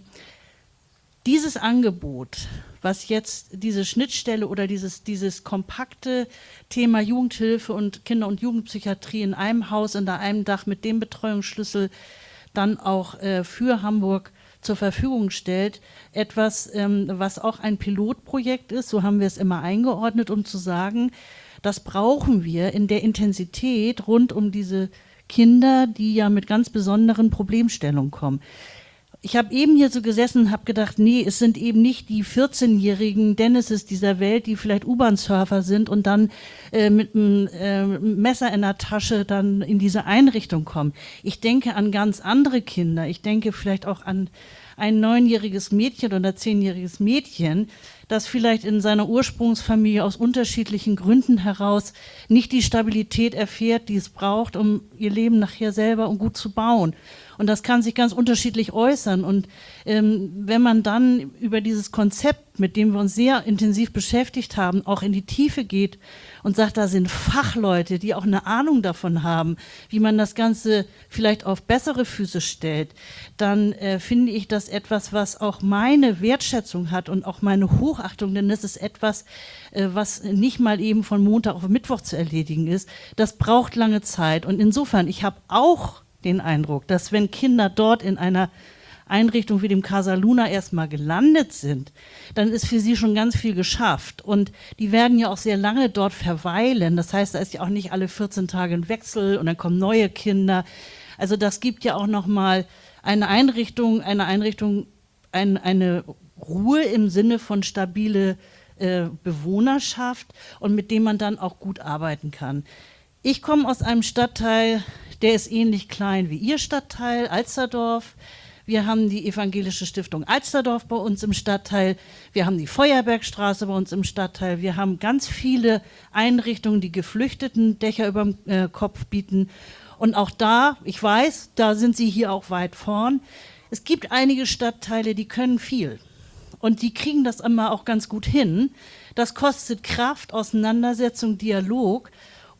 dieses Angebot, was jetzt diese Schnittstelle oder dieses, dieses kompakte Thema Jugendhilfe und Kinder- und Jugendpsychiatrie in einem Haus, unter einem Dach mit dem Betreuungsschlüssel dann auch äh, für Hamburg zur Verfügung stellt, etwas, ähm, was auch ein Pilotprojekt ist, so haben wir es immer eingeordnet, um zu sagen, das brauchen wir in der Intensität rund um diese Kinder, die ja mit ganz besonderen Problemstellungen kommen. Ich habe eben hier so gesessen und habe gedacht, nee, es sind eben nicht die vierzehnjährigen Dennises dieser Welt, die vielleicht U-Bahn-Surfer sind und dann äh, mit einem äh, Messer in der Tasche dann in diese Einrichtung kommen. Ich denke an ganz andere Kinder. Ich denke vielleicht auch an ein neunjähriges Mädchen oder zehnjähriges Mädchen, das vielleicht in seiner Ursprungsfamilie aus unterschiedlichen Gründen heraus nicht die Stabilität erfährt, die es braucht, um ihr Leben nachher selber und gut zu bauen. Und das kann sich ganz unterschiedlich äußern. Und ähm, wenn man dann über dieses Konzept, mit dem wir uns sehr intensiv beschäftigt haben, auch in die Tiefe geht und sagt, da sind Fachleute, die auch eine Ahnung davon haben, wie man das Ganze vielleicht auf bessere Füße stellt, dann äh, finde ich das etwas, was auch meine Wertschätzung hat und auch meine Hochachtung, denn das ist etwas, äh, was nicht mal eben von Montag auf Mittwoch zu erledigen ist. Das braucht lange Zeit. Und insofern, ich habe auch den Eindruck, dass wenn Kinder dort in einer Einrichtung wie dem Casa Luna erstmal gelandet sind, dann ist für sie schon ganz viel geschafft. Und die werden ja auch sehr lange dort verweilen. Das heißt, da ist ja auch nicht alle vierzehn Tage ein Wechsel und dann kommen neue Kinder. Also das gibt ja auch nochmal eine Einrichtung, eine Einrichtung, ein, eine Ruhe im Sinne von stabile äh, Bewohnerschaft, und mit dem man dann auch gut arbeiten kann. Ich komme aus einem Stadtteil, der ist ähnlich klein wie Ihr Stadtteil, Alsterdorf. Wir haben die Evangelische Stiftung Alsterdorf bei uns im Stadtteil. Wir haben die Feuerbergstraße bei uns im Stadtteil. Wir haben ganz viele Einrichtungen, die Geflüchteten Dächer über dem äh, Kopf bieten. Und auch da, ich weiß, da sind Sie hier auch weit vorn. Es gibt einige Stadtteile, die können viel. Und die kriegen das immer auch ganz gut hin. Das kostet Kraft, Auseinandersetzung, Dialog.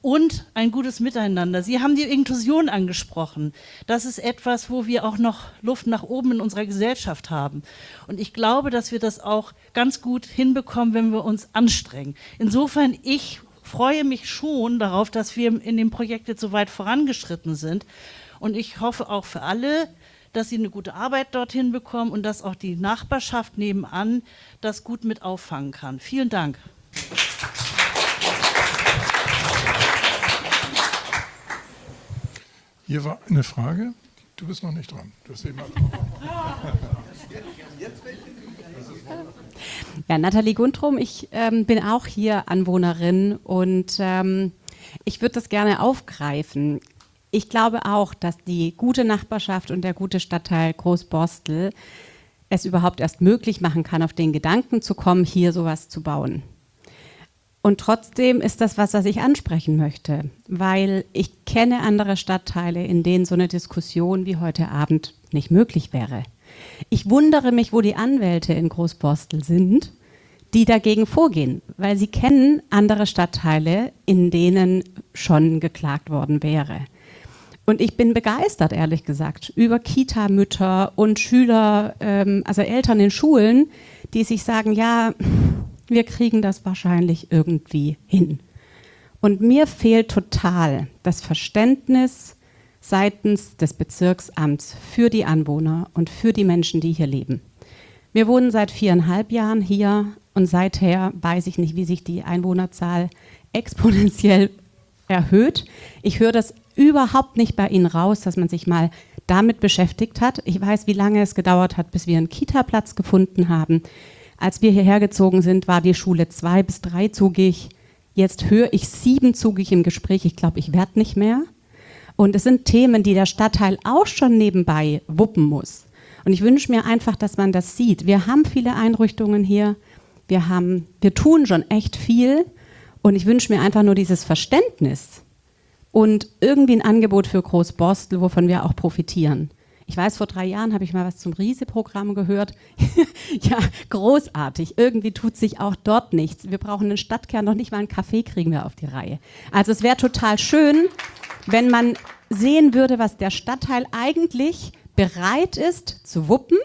und ein gutes Miteinander. Sie haben die Inklusion angesprochen. Das ist etwas, wo wir auch noch Luft nach oben in unserer Gesellschaft haben. Und ich glaube, dass wir das auch ganz gut hinbekommen, wenn wir uns anstrengen. Insofern, ich freue mich schon darauf, dass wir in dem Projekt jetzt so weit vorangeschritten sind. Und ich hoffe auch für alle, dass sie eine gute Arbeit dorthin bekommen und dass auch die Nachbarschaft nebenan das gut mit auffangen kann. Vielen Dank. Hier war eine Frage. Du bist noch nicht dran. Du hast eben Ja, Nathalie Gundrum, ich ähm, bin auch hier Anwohnerin und ähm, ich würde das gerne aufgreifen. Ich glaube auch, dass die gute Nachbarschaft und der gute Stadtteil Großborstel es überhaupt erst möglich machen kann, auf den Gedanken zu kommen, hier sowas zu bauen. Und trotzdem ist das was, was ich ansprechen möchte, weil ich kenne andere Stadtteile, in denen so eine Diskussion wie heute Abend nicht möglich wäre. Ich wundere mich, wo die Anwälte in Großborstel sind, die dagegen vorgehen, weil sie kennen andere Stadtteile, in denen schon geklagt worden wäre. Und ich bin begeistert, ehrlich gesagt, über Kita-Mütter und Schüler, ähm, also Eltern in Schulen, die sich sagen, ja, wir kriegen das wahrscheinlich irgendwie hin. Und mir fehlt total das Verständnis seitens des Bezirksamts für die Anwohner und für die Menschen, die hier leben. Wir wohnen seit viereinhalb Jahren hier und seither weiß ich nicht, wie sich die Einwohnerzahl exponentiell erhöht. Ich höre das überhaupt nicht bei Ihnen raus, dass man sich mal damit beschäftigt hat. Ich weiß, wie lange es gedauert hat, bis wir einen Kita-Platz gefunden haben. Als wir hierher gezogen sind, war die Schule zwei- bis dreizugig. Jetzt höre ich siebenzugig im Gespräch. Ich glaube, ich werde nicht mehr. Und es sind Themen, die der Stadtteil auch schon nebenbei wuppen muss. Und ich wünsche mir einfach, dass man das sieht. Wir haben viele Einrichtungen hier. Wir haben, wir tun schon echt viel. Und ich wünsche mir einfach nur dieses Verständnis und irgendwie ein Angebot für Großborstel, wovon wir auch profitieren. Ich weiß, vor drei Jahren habe ich mal was zum Riese-Programm gehört. Ja, großartig. Irgendwie tut sich auch dort nichts. Wir brauchen einen Stadtkern, noch nicht mal einen Kaffee kriegen wir auf die Reihe. Also es wäre total schön, wenn man sehen würde, was der Stadtteil eigentlich bereit ist zu wuppen,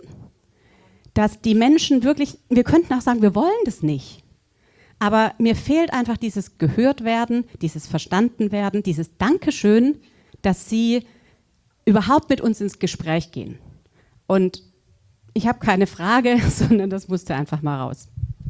dass die Menschen wirklich, wir könnten auch sagen, wir wollen das nicht. Aber mir fehlt einfach dieses Gehörtwerden, dieses Verstandenwerden, dieses Dankeschön, dass Sie überhaupt mit uns ins Gespräch gehen. Und ich habe keine Frage, sondern das musste einfach mal raus.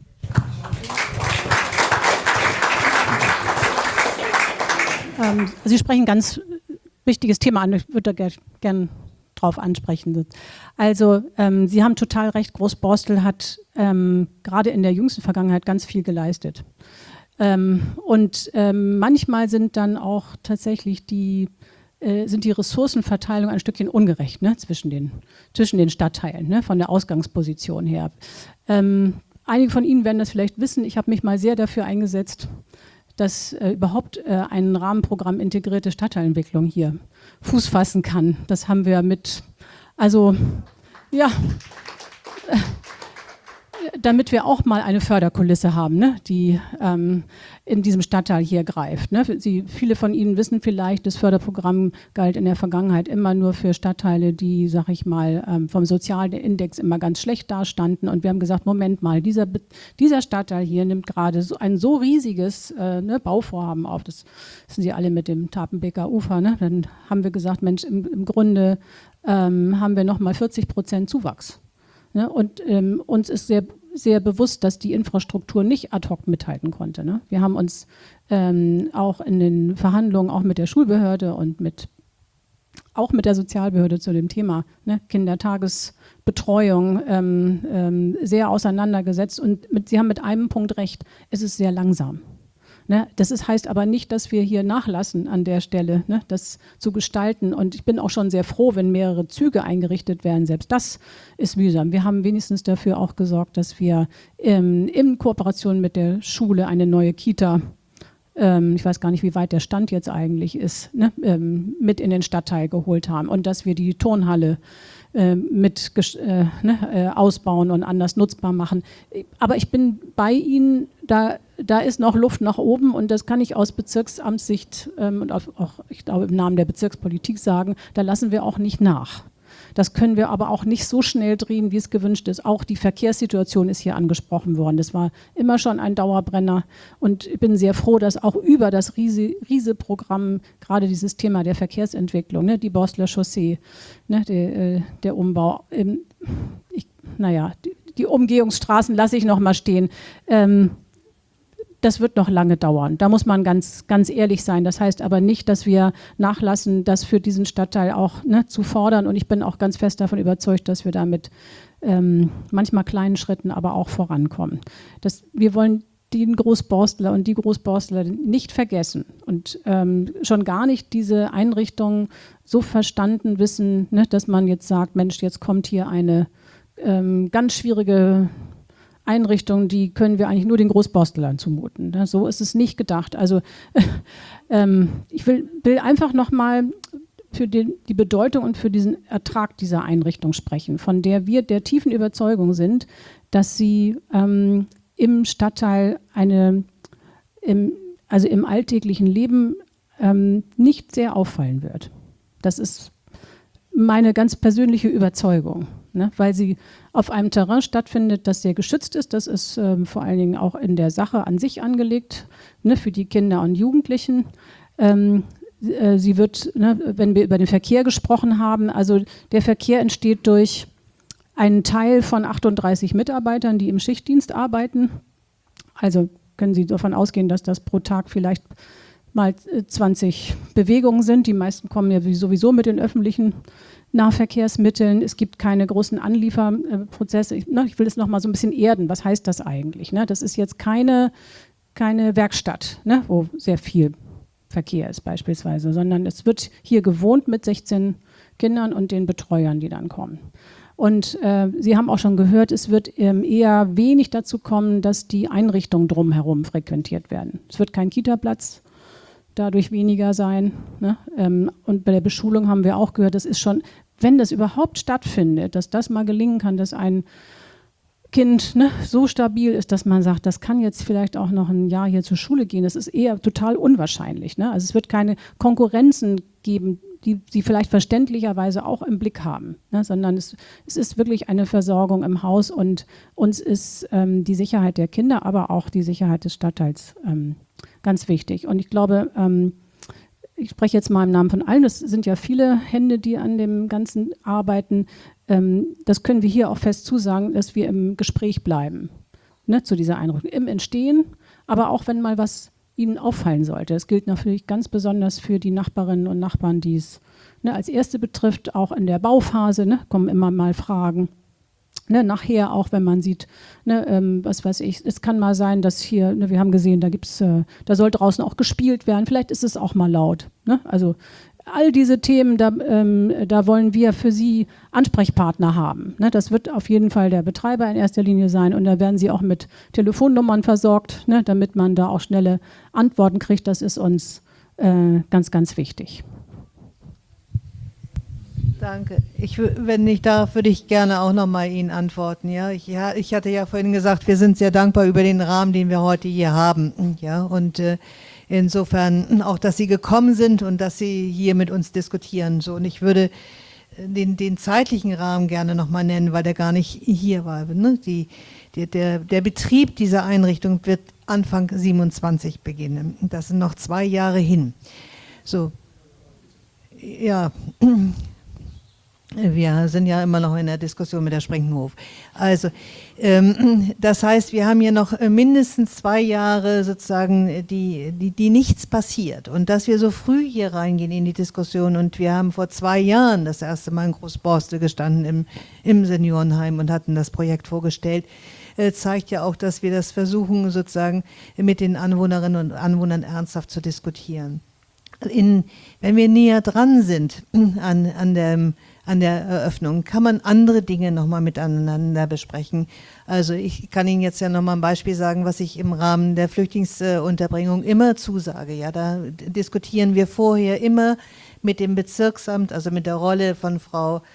Ähm, Sie sprechen ein ganz wichtiges Thema an. Ich würde da gerne gern drauf ansprechen. Also ähm, Sie haben total recht, Großborstel hat ähm, gerade in der jüngsten Vergangenheit ganz viel geleistet. Ähm, und ähm, manchmal sind dann auch tatsächlich die, äh, sind die Ressourcenverteilung ein Stückchen ungerecht, ne, zwischen den, zwischen den Stadtteilen, ne, von der Ausgangsposition her. Ähm, einige von Ihnen werden das vielleicht wissen, ich habe mich mal sehr dafür eingesetzt, dass äh, überhaupt äh, ein Rahmenprogramm integrierte Stadtteilentwicklung hier Fuß fassen kann. Das haben wir mit, also ja, äh, damit wir auch mal eine Förderkulisse haben, ne, die ähm, in diesem Stadtteil hier greift. Ne. Sie, viele von Ihnen wissen vielleicht, das Förderprogramm galt in der Vergangenheit immer nur für Stadtteile, die, sag ich mal, ähm, vom sozialen Index immer ganz schlecht dastanden. Und wir haben gesagt, Moment mal, dieser, dieser Stadtteil hier nimmt gerade so ein so riesiges äh, ne, Bauvorhaben auf. Das wissen Sie alle mit dem Tapenbeker Ufer. Ne. Dann haben wir gesagt, Mensch, im, im Grunde ähm, haben wir nochmal vierzig Prozent Zuwachs. Ne? Und ähm, uns ist sehr, sehr bewusst, dass die Infrastruktur nicht ad hoc mithalten konnte. Ne? Wir haben uns ähm, auch in den Verhandlungen, auch mit der Schulbehörde und mit, auch mit der Sozialbehörde zu dem Thema, ne, Kindertagesbetreuung ähm, ähm, sehr auseinandergesetzt. Und mit, Sie haben mit einem Punkt recht, es ist sehr langsam. Ne, das ist, heißt aber nicht, dass wir hier nachlassen an der Stelle, ne, das zu gestalten. Und ich bin auch schon sehr froh, wenn mehrere Züge eingerichtet werden. Selbst das ist mühsam. Wir haben wenigstens dafür auch gesorgt, dass wir ähm, in Kooperation mit der Schule eine neue Kita, ähm, ich weiß gar nicht, wie weit der Stand jetzt eigentlich ist, ne, ähm, mit in den Stadtteil geholt haben. Und dass wir die Turnhalle äh, mit äh, ne, äh, ausbauen und anders nutzbar machen. Aber ich bin bei Ihnen, da, da ist noch Luft nach oben und das kann ich aus Bezirksamtssicht ähm, und auch, auch, ich glaube, im Namen der Bezirkspolitik sagen, da lassen wir auch nicht nach. Das können wir aber auch nicht so schnell drehen, wie es gewünscht ist. Auch die Verkehrssituation ist hier angesprochen worden. Das war immer schon ein Dauerbrenner. Und ich bin sehr froh, dass auch über das Riese-Programm gerade dieses Thema der Verkehrsentwicklung, ne, die Borstler Chaussee, ne, der, der Umbau, ähm, ich, naja, die, die Umgehungsstraßen lasse ich noch mal stehen. Ähm, Das wird noch lange dauern. Da muss man ganz, ganz ehrlich sein. Das heißt aber nicht, dass wir nachlassen, das für diesen Stadtteil auch ne, zu fordern. Und ich bin auch ganz fest davon überzeugt, dass wir damit ähm, manchmal kleinen Schritten aber auch vorankommen. Das, wir wollen den Großborstler und die Großborstler nicht vergessen und ähm, schon gar nicht diese Einrichtungen so verstanden wissen, ne, dass man jetzt sagt, Mensch, jetzt kommt hier eine ähm, ganz schwierige Einrichtungen, die können wir eigentlich nur den Großborstlern zumuten. Ne? So ist es nicht gedacht. Also äh, ähm, ich will, will einfach nochmal für den, die Bedeutung und für diesen Ertrag dieser Einrichtung sprechen, von der wir der tiefen Überzeugung sind, dass sie ähm, im Stadtteil eine, im, also im alltäglichen Leben ähm, nicht sehr auffallen wird. Das ist meine ganz persönliche Überzeugung. Ne, weil sie auf einem Terrain stattfindet, das sehr geschützt ist. Das ist ähm, vor allen Dingen auch in der Sache an sich angelegt, ne, für die Kinder und Jugendlichen. Ähm, äh, sie wird, ne, wenn wir über den Verkehr gesprochen haben, also der Verkehr entsteht durch einen Teil von achtunddreißig Mitarbeitern, die im Schichtdienst arbeiten. Also können Sie davon ausgehen, dass das pro Tag vielleicht mal zwanzig Bewegungen sind. Die meisten kommen ja sowieso mit den öffentlichen Nahverkehrsmitteln. Es gibt keine großen Anlieferprozesse. Ich, ne, ich will es noch mal so ein bisschen erden. Was heißt das eigentlich? Ne? Das ist jetzt keine, keine Werkstatt, ne, wo sehr viel Verkehr ist beispielsweise, sondern es wird hier gewohnt mit sechzehn Kindern und den Betreuern, die dann kommen. Und äh, Sie haben auch schon gehört, es wird ähm, eher wenig dazu kommen, dass die Einrichtungen drumherum frequentiert werden. Es wird kein Kita-Platz dadurch weniger sein. Ne? Ähm, und bei der Beschulung haben wir auch gehört, das ist schon, wenn das überhaupt stattfindet, dass das mal gelingen kann, dass ein Kind ne, so stabil ist, dass man sagt, das kann jetzt vielleicht auch noch ein Jahr hier zur Schule gehen, das ist eher total unwahrscheinlich. Ne? Also es wird keine Konkurrenzen geben, die Sie vielleicht verständlicherweise auch im Blick haben, ne? Sondern es, es ist wirklich eine Versorgung im Haus und uns ist ähm, die Sicherheit der Kinder, aber auch die Sicherheit des Stadtteils ähm, ganz wichtig. Und ich glaube, ähm, ich spreche jetzt mal im Namen von allen, es sind ja viele Hände, die an dem Ganzen arbeiten. Ähm, das können wir hier auch fest zusagen, dass wir im Gespräch bleiben, ne, zu dieser Einrichtung, im Entstehen, aber auch wenn mal was Ihnen auffallen sollte. Das gilt natürlich ganz besonders für die Nachbarinnen und Nachbarn, die es ne, als Erste betrifft, auch in der Bauphase, ne, kommen immer mal Fragen. Ne, nachher auch, wenn man sieht, ne, ähm, was weiß ich, es kann mal sein, dass hier, ne, wir haben gesehen, da gibt's, äh, da soll draußen auch gespielt werden, vielleicht ist es auch mal laut. Ne? Also all diese Themen, da, ähm, da wollen wir für Sie Ansprechpartner haben. Ne? Das wird auf jeden Fall der Betreiber in erster Linie sein und da werden Sie auch mit Telefonnummern versorgt, ne, damit man da auch schnelle Antworten kriegt. Das ist uns äh, ganz, ganz wichtig. Danke. Ich, wenn ich darf, würde ich gerne auch noch mal Ihnen antworten. Ja, ich, ja, ich hatte ja vorhin gesagt, wir sind sehr dankbar über den Rahmen, den wir heute hier haben. Ja, und äh, insofern auch, dass Sie gekommen sind und dass Sie hier mit uns diskutieren. So, und ich würde den, den zeitlichen Rahmen gerne noch mal nennen, weil der gar nicht hier war. Ne? Die, die, der, der Betrieb dieser Einrichtung wird Anfang siebenundzwanzig beginnen. Das sind noch zwei Jahre hin. So, ja. Wir sind ja immer noch in der Diskussion mit der Sprenkenhof. Also, ähm, das heißt, wir haben hier noch mindestens zwei Jahre sozusagen, die, die, die nichts passiert. Und dass wir so früh hier reingehen in die Diskussion und wir haben vor zwei Jahren das erste Mal in Großborstel gestanden im, im Seniorenheim und hatten das Projekt vorgestellt, äh, zeigt ja auch, dass wir das versuchen, sozusagen mit den Anwohnerinnen und Anwohnern ernsthaft zu diskutieren. In, wenn wir näher dran sind an, an dem an der Eröffnung, kann man andere Dinge nochmal miteinander besprechen. Also ich kann Ihnen jetzt ja nochmal ein Beispiel sagen, was ich im Rahmen der Flüchtlingsunterbringung immer zusage. Ja, da diskutieren wir vorher immer mit dem Bezirksamt, also mit der Rolle von Frau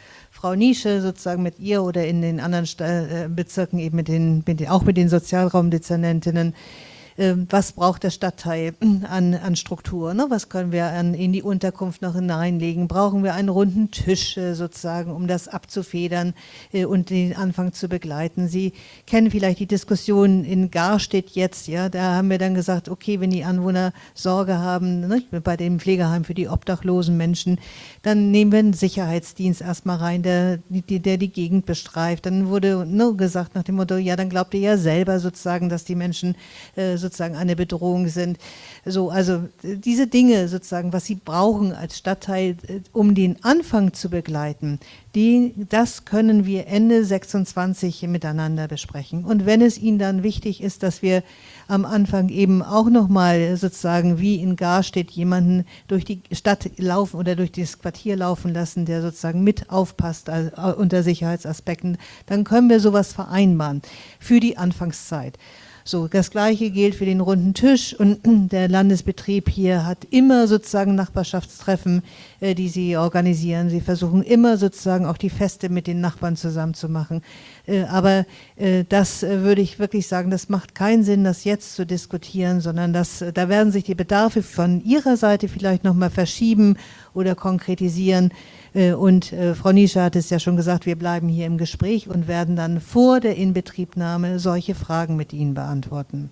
Frau Nische sozusagen mit ihr oder in den anderen Sta- äh, Bezirken eben mit den, mit den, auch mit den Sozialraumdezernentinnen. Was braucht der Stadtteil an, an Struktur? Ne? Was können wir an, in die Unterkunft noch hineinlegen? Brauchen wir einen runden Tisch äh, sozusagen, um das abzufedern äh, und den Anfang zu begleiten? Sie kennen vielleicht die Diskussion in Garstedt jetzt. Ja, da haben wir dann gesagt, okay, wenn die Anwohner Sorge haben, ne, bei dem Pflegeheim für die obdachlosen Menschen, dann nehmen wir einen Sicherheitsdienst erstmal rein, der die, der die Gegend bestreift. Dann wurde nur gesagt nach dem Motto, ja, dann glaubt ihr ja selber sozusagen, dass die Menschen äh, sozusagen eine Bedrohung sind. So, also diese Dinge sozusagen, was sie brauchen als Stadtteil, um den Anfang zu begleiten, die, das können wir Ende sechsundzwanzig miteinander besprechen. Und wenn es Ihnen dann wichtig ist, dass wir am Anfang eben auch nochmal sozusagen wie in Garstedt jemanden durch die Stadt laufen oder durch das Quartier laufen lassen, der sozusagen mit aufpasst also unter Sicherheitsaspekten, dann können wir sowas vereinbaren für die Anfangszeit. So, das Gleiche gilt für den runden Tisch und der Landesbetrieb hier hat immer sozusagen Nachbarschaftstreffen, äh, die sie organisieren. Sie versuchen immer sozusagen auch die Feste mit den Nachbarn zusammen zu machen. Äh, aber äh, das äh, würde ich wirklich sagen, das macht keinen Sinn, das jetzt zu diskutieren, sondern das, äh, da werden sich die Bedarfe von Ihrer Seite vielleicht nochmal verschieben oder konkretisieren. Und äh, Frau Nische hat es ja schon gesagt, wir bleiben hier im Gespräch und werden dann vor der Inbetriebnahme solche Fragen mit Ihnen beantworten.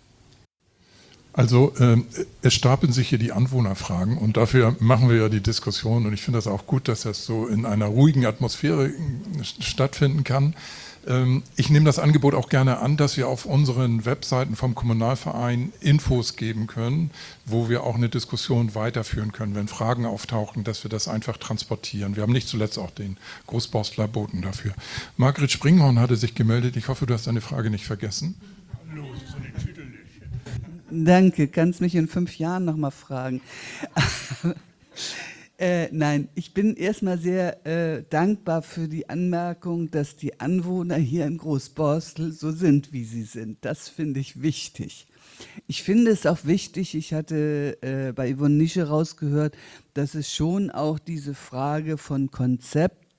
Also äh, es stapeln sich hier die Anwohnerfragen und dafür machen wir ja die Diskussion und ich finde das auch gut, dass das so in einer ruhigen Atmosphäre stattfinden kann. Ähm, ich nehme das Angebot auch gerne an, dass wir auf unseren Webseiten vom Kommunalverein Infos geben können, wo wir auch eine Diskussion weiterführen können, wenn Fragen auftauchen, dass wir das einfach transportieren. Wir haben nicht zuletzt auch den Großborstler Boten dafür. Margret Springhorn hatte sich gemeldet. Ich hoffe, du hast deine Frage nicht vergessen. Hallo, so den Titel nicht. Danke, kannst mich in fünf Jahren nochmal fragen. Äh, nein, ich bin erstmal sehr äh, dankbar für die Anmerkung, dass die Anwohner hier in Großborstel so sind, wie sie sind. Das finde ich wichtig. Ich finde es auch wichtig, ich hatte äh, bei Yvonne Nische rausgehört, dass es schon auch diese Frage von Konzept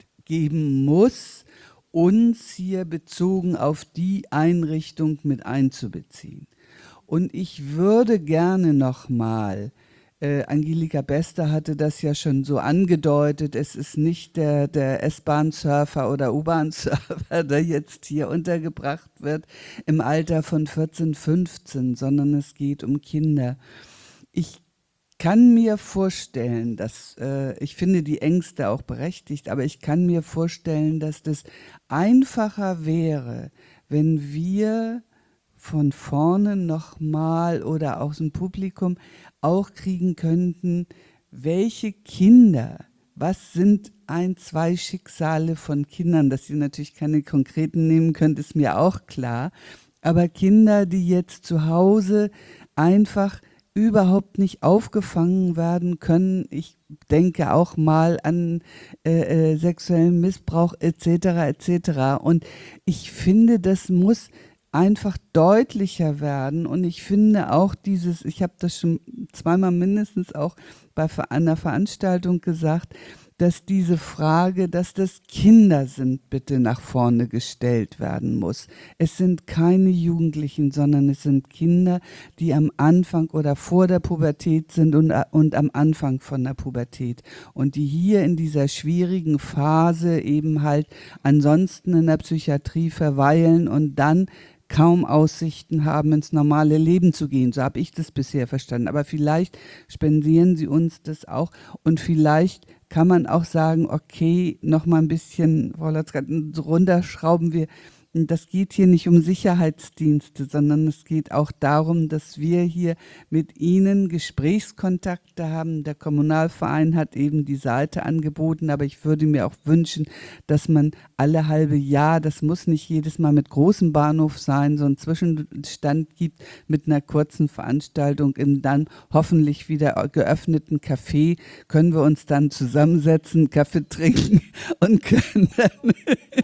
geben muss, uns hier bezogen auf die Einrichtung mit einzubeziehen. Und ich würde gerne nochmal Äh, Angelika Bester hatte das ja schon so angedeutet, es ist nicht der, der S-Bahn-Surfer oder U-Bahn-Surfer, der jetzt hier untergebracht wird im Alter von vierzehn, fünfzehn, sondern es geht um Kinder. Ich kann mir vorstellen, dass, äh, ich finde die Ängste auch berechtigt, aber ich kann mir vorstellen, dass das einfacher wäre, wenn wir von vorne nochmal oder aus dem Publikum auch kriegen könnten, welche Kinder, was sind ein, zwei Schicksale von Kindern, dass ihr natürlich keine konkreten nehmen könnt, ist mir auch klar, aber Kinder, die jetzt zu Hause einfach überhaupt nicht aufgefangen werden können, ich denke auch mal an äh, äh, sexuellen Missbrauch et cetera et cetera und ich finde, das muss einfach deutlicher werden und ich finde auch dieses, ich habe das schon zweimal mindestens auch bei einer Veranstaltung gesagt, dass diese Frage, dass das Kinder sind, bitte nach vorne gestellt werden muss. Es sind keine Jugendlichen, sondern es sind Kinder, die am Anfang oder vor der Pubertät sind und, und am Anfang von der Pubertät und die hier in dieser schwierigen Phase eben halt ansonsten in der Psychiatrie verweilen und dann kaum Aussichten haben, ins normale Leben zu gehen. So habe ich das bisher verstanden. Aber vielleicht spendieren Sie uns das auch und vielleicht kann man auch sagen, okay, noch mal ein bisschen, Frau Lotzka, runterschrauben wir. Das geht hier nicht um Sicherheitsdienste, sondern es geht auch darum, dass wir hier mit Ihnen Gesprächskontakte haben. Der Kommunalverein hat eben die Seite angeboten, aber ich würde mir auch wünschen, dass man alle halbe Jahr, das muss nicht jedes Mal mit großem Bahnhof sein, so einen Zwischenstand gibt mit einer kurzen Veranstaltung im dann hoffentlich wieder geöffneten Café, können wir uns dann zusammensetzen, Kaffee trinken und können dann,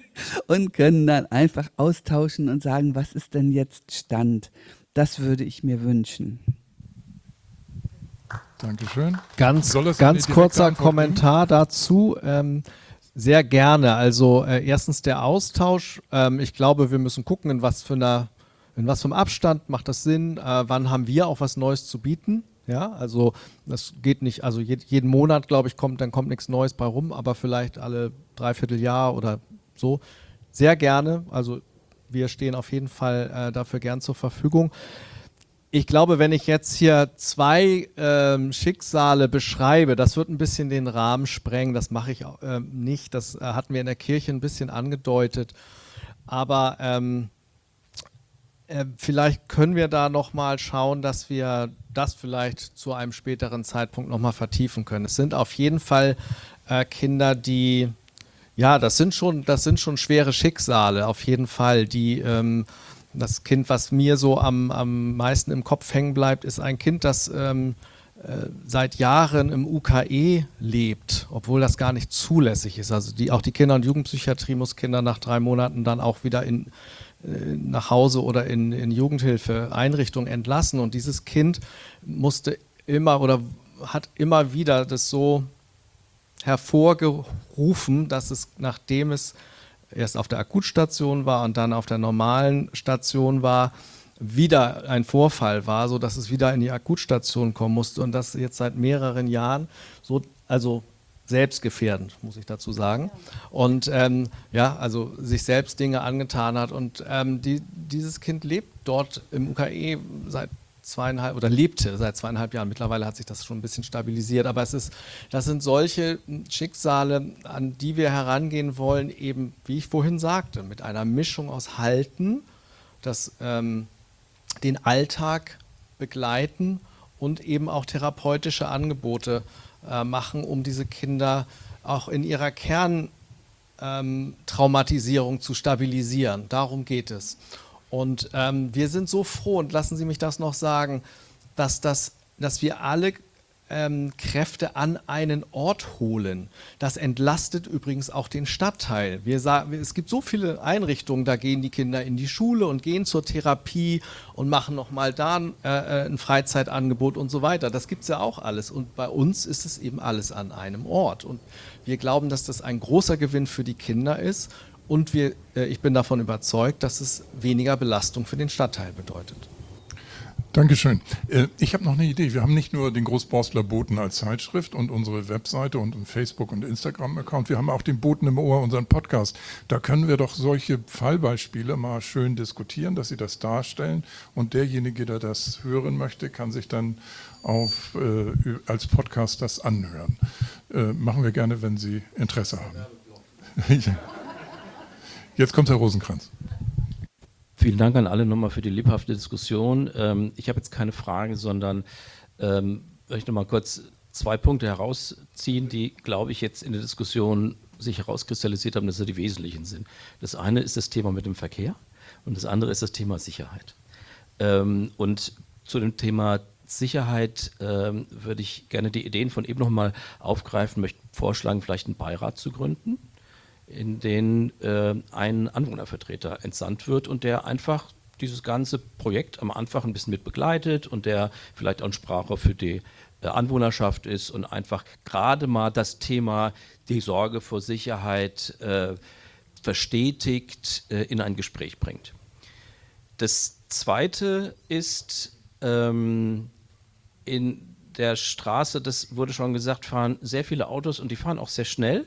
und können dann einfach austauschen und sagen, was ist denn jetzt Stand? Das würde ich mir wünschen. Dankeschön. Ganz, ganz kurzer Kommentar dazu. Ähm, Sehr gerne. Also äh, erstens der Austausch. Ähm, ich glaube, wir müssen gucken, in was für einer, in was für einem Abstand macht das Sinn. Äh, wann haben wir auch was Neues zu bieten? Ja, also das geht nicht. Also je, jeden Monat, glaube ich, kommt dann kommt nichts Neues bei rum, aber vielleicht alle dreiviertel Jahr oder so. Sehr gerne. Also wir stehen auf jeden Fall äh, dafür gern zur Verfügung. Ich glaube, wenn ich jetzt hier zwei ähm, Schicksale beschreibe, das wird ein bisschen den Rahmen sprengen. Das mache ich auch, ähm, nicht. Das äh, hatten wir in der Kirche ein bisschen angedeutet. Aber ähm, äh, vielleicht können wir da nochmal schauen, dass wir das vielleicht zu einem späteren Zeitpunkt nochmal vertiefen können. Es sind auf jeden Fall äh, Kinder, die, ja, das sind schon, das sind schon schwere Schicksale, auf jeden Fall, die ähm, das Kind, was mir so am, am meisten im Kopf hängen bleibt, ist ein Kind, das ähm, äh, seit Jahren im U K E lebt, obwohl das gar nicht zulässig ist. Also die, auch die Kinder- und Jugendpsychiatrie muss Kinder nach drei Monaten dann auch wieder in, äh, nach Hause oder in, in Jugendhilfeeinrichtungen entlassen. Und dieses Kind musste immer oder hat immer wieder das so hervorgerufen, dass es, nachdem es erst auf der Akutstation war und dann auf der normalen Station war, wieder ein Vorfall war, sodass es wieder in die Akutstation kommen musste und das jetzt seit mehreren Jahren so, also selbstgefährdend, muss ich dazu sagen. Und ähm, ja, also sich selbst Dinge angetan hat und ähm, die, dieses Kind lebt dort im U K E seit zweieinhalb oder lebte seit zweieinhalb Jahren. Mittlerweile hat sich das schon ein bisschen stabilisiert, aber es ist, das sind solche Schicksale, an die wir herangehen wollen, eben, wie ich vorhin sagte, mit einer Mischung aus Halten, das ähm, den Alltag begleiten und eben auch therapeutische Angebote äh, machen, um diese Kinder auch in ihrer Kerntraumatisierung ähm, zu stabilisieren. Darum geht es. Und ähm, wir sind so froh, und lassen Sie mich das noch sagen, dass, das, dass wir alle ähm, Kräfte an einen Ort holen. Das entlastet übrigens auch den Stadtteil. Wir sagen, es gibt so viele Einrichtungen, da gehen die Kinder in die Schule und gehen zur Therapie und machen nochmal da äh, ein Freizeitangebot und so weiter. Das gibt es ja auch alles. Und bei uns ist es eben alles an einem Ort. Und wir glauben, dass das ein großer Gewinn für die Kinder ist. Und wir, äh, ich bin davon überzeugt, dass es weniger Belastung für den Stadtteil bedeutet. Dankeschön. Äh, ich habe noch eine Idee. Wir haben nicht nur den Großborstler Boten als Zeitschrift und unsere Webseite und einen Facebook- und Instagram-Account. Wir haben auch den Boten im Ohr, unseren Podcast. Da können wir doch solche Fallbeispiele mal schön diskutieren, dass Sie das darstellen. Und derjenige, der das hören möchte, kann sich dann auf, äh, als Podcast das anhören. Äh, machen wir gerne, wenn Sie Interesse haben. Jetzt kommt Herr Rosenkranz. Vielen Dank an alle nochmal für die lebhafte Diskussion. Ähm, ich habe jetzt keine Frage, sondern ähm, möchte noch mal kurz zwei Punkte herausziehen, die, glaube ich, jetzt in der Diskussion sich herauskristallisiert haben, dass sie die wesentlichen sind. Das eine ist das Thema mit dem Verkehr und das andere ist das Thema Sicherheit. Ähm, und zu dem Thema Sicherheit ähm, würde ich gerne die Ideen von eben nochmal aufgreifen, möchte vorschlagen, vielleicht einen Beirat zu gründen, in den äh, ein Anwohnervertreter entsandt wird und der einfach dieses ganze Projekt am Anfang ein bisschen mit begleitet und der vielleicht auch ein Sprachrohr für die äh, Anwohnerschaft ist und einfach gerade mal das Thema die Sorge vor Sicherheit äh, verstetigt äh, in ein Gespräch bringt. Das Zweite ist, ähm, in der Straße, das wurde schon gesagt, fahren sehr viele Autos und die fahren auch sehr schnell.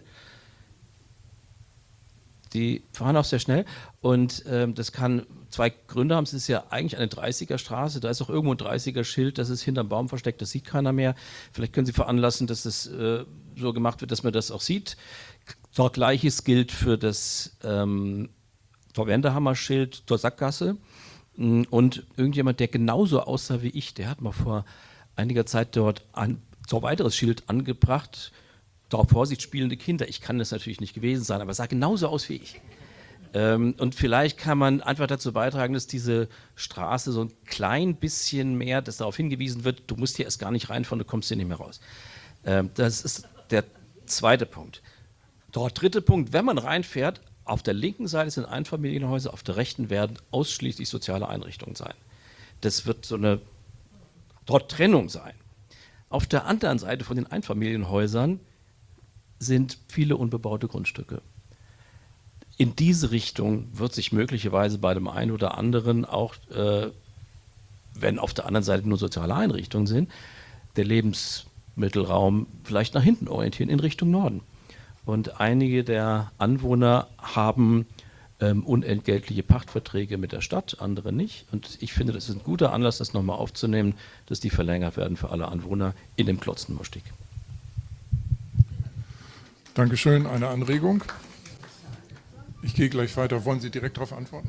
Die fahren auch sehr schnell und ähm, das kann zwei Gründe haben. Es ist ja eigentlich eine dreißiger-Straße, da ist auch irgendwo ein dreißiger-Schild, das ist hinterm Baum versteckt, das sieht keiner mehr. Vielleicht können Sie veranlassen, dass das äh, so gemacht wird, dass man das auch sieht. Dort Gleiches gilt für das ähm, Torwendehammer-Schild zur Sackgasse. Und irgendjemand, der genauso aussah wie ich, der hat mal vor einiger Zeit dort ein so weiteres Schild angebracht. Darauf Vorsicht, spielende Kinder. Ich kann das natürlich nicht gewesen sein, aber es sah genauso aus wie ich. Ähm, und vielleicht kann man einfach dazu beitragen, dass diese Straße so ein klein bisschen mehr, dass darauf hingewiesen wird, du musst hier erst gar nicht reinfahren, du kommst hier nicht mehr raus. Ähm, das ist der zweite Punkt. Dort dritte Punkt, wenn man reinfährt, auf der linken Seite sind Einfamilienhäuser, auf der rechten werden ausschließlich soziale Einrichtungen sein. Das wird so eine dort Trennung sein. Auf der anderen Seite von den Einfamilienhäusern sind viele unbebaute Grundstücke. In diese Richtung wird sich möglicherweise bei dem einen oder anderen auch, äh, wenn auf der anderen Seite nur soziale Einrichtungen sind, der Lebensmittelraum vielleicht nach hinten orientieren, in Richtung Norden. Und einige der Anwohner haben ähm, unentgeltliche Pachtverträge mit der Stadt, andere nicht. Und ich finde, das ist ein guter Anlass, das nochmal aufzunehmen, dass die verlängert werden für alle Anwohner in dem Klotzenmostieg. Dankeschön. Eine Anregung? Ich gehe gleich weiter. Wollen Sie direkt darauf antworten?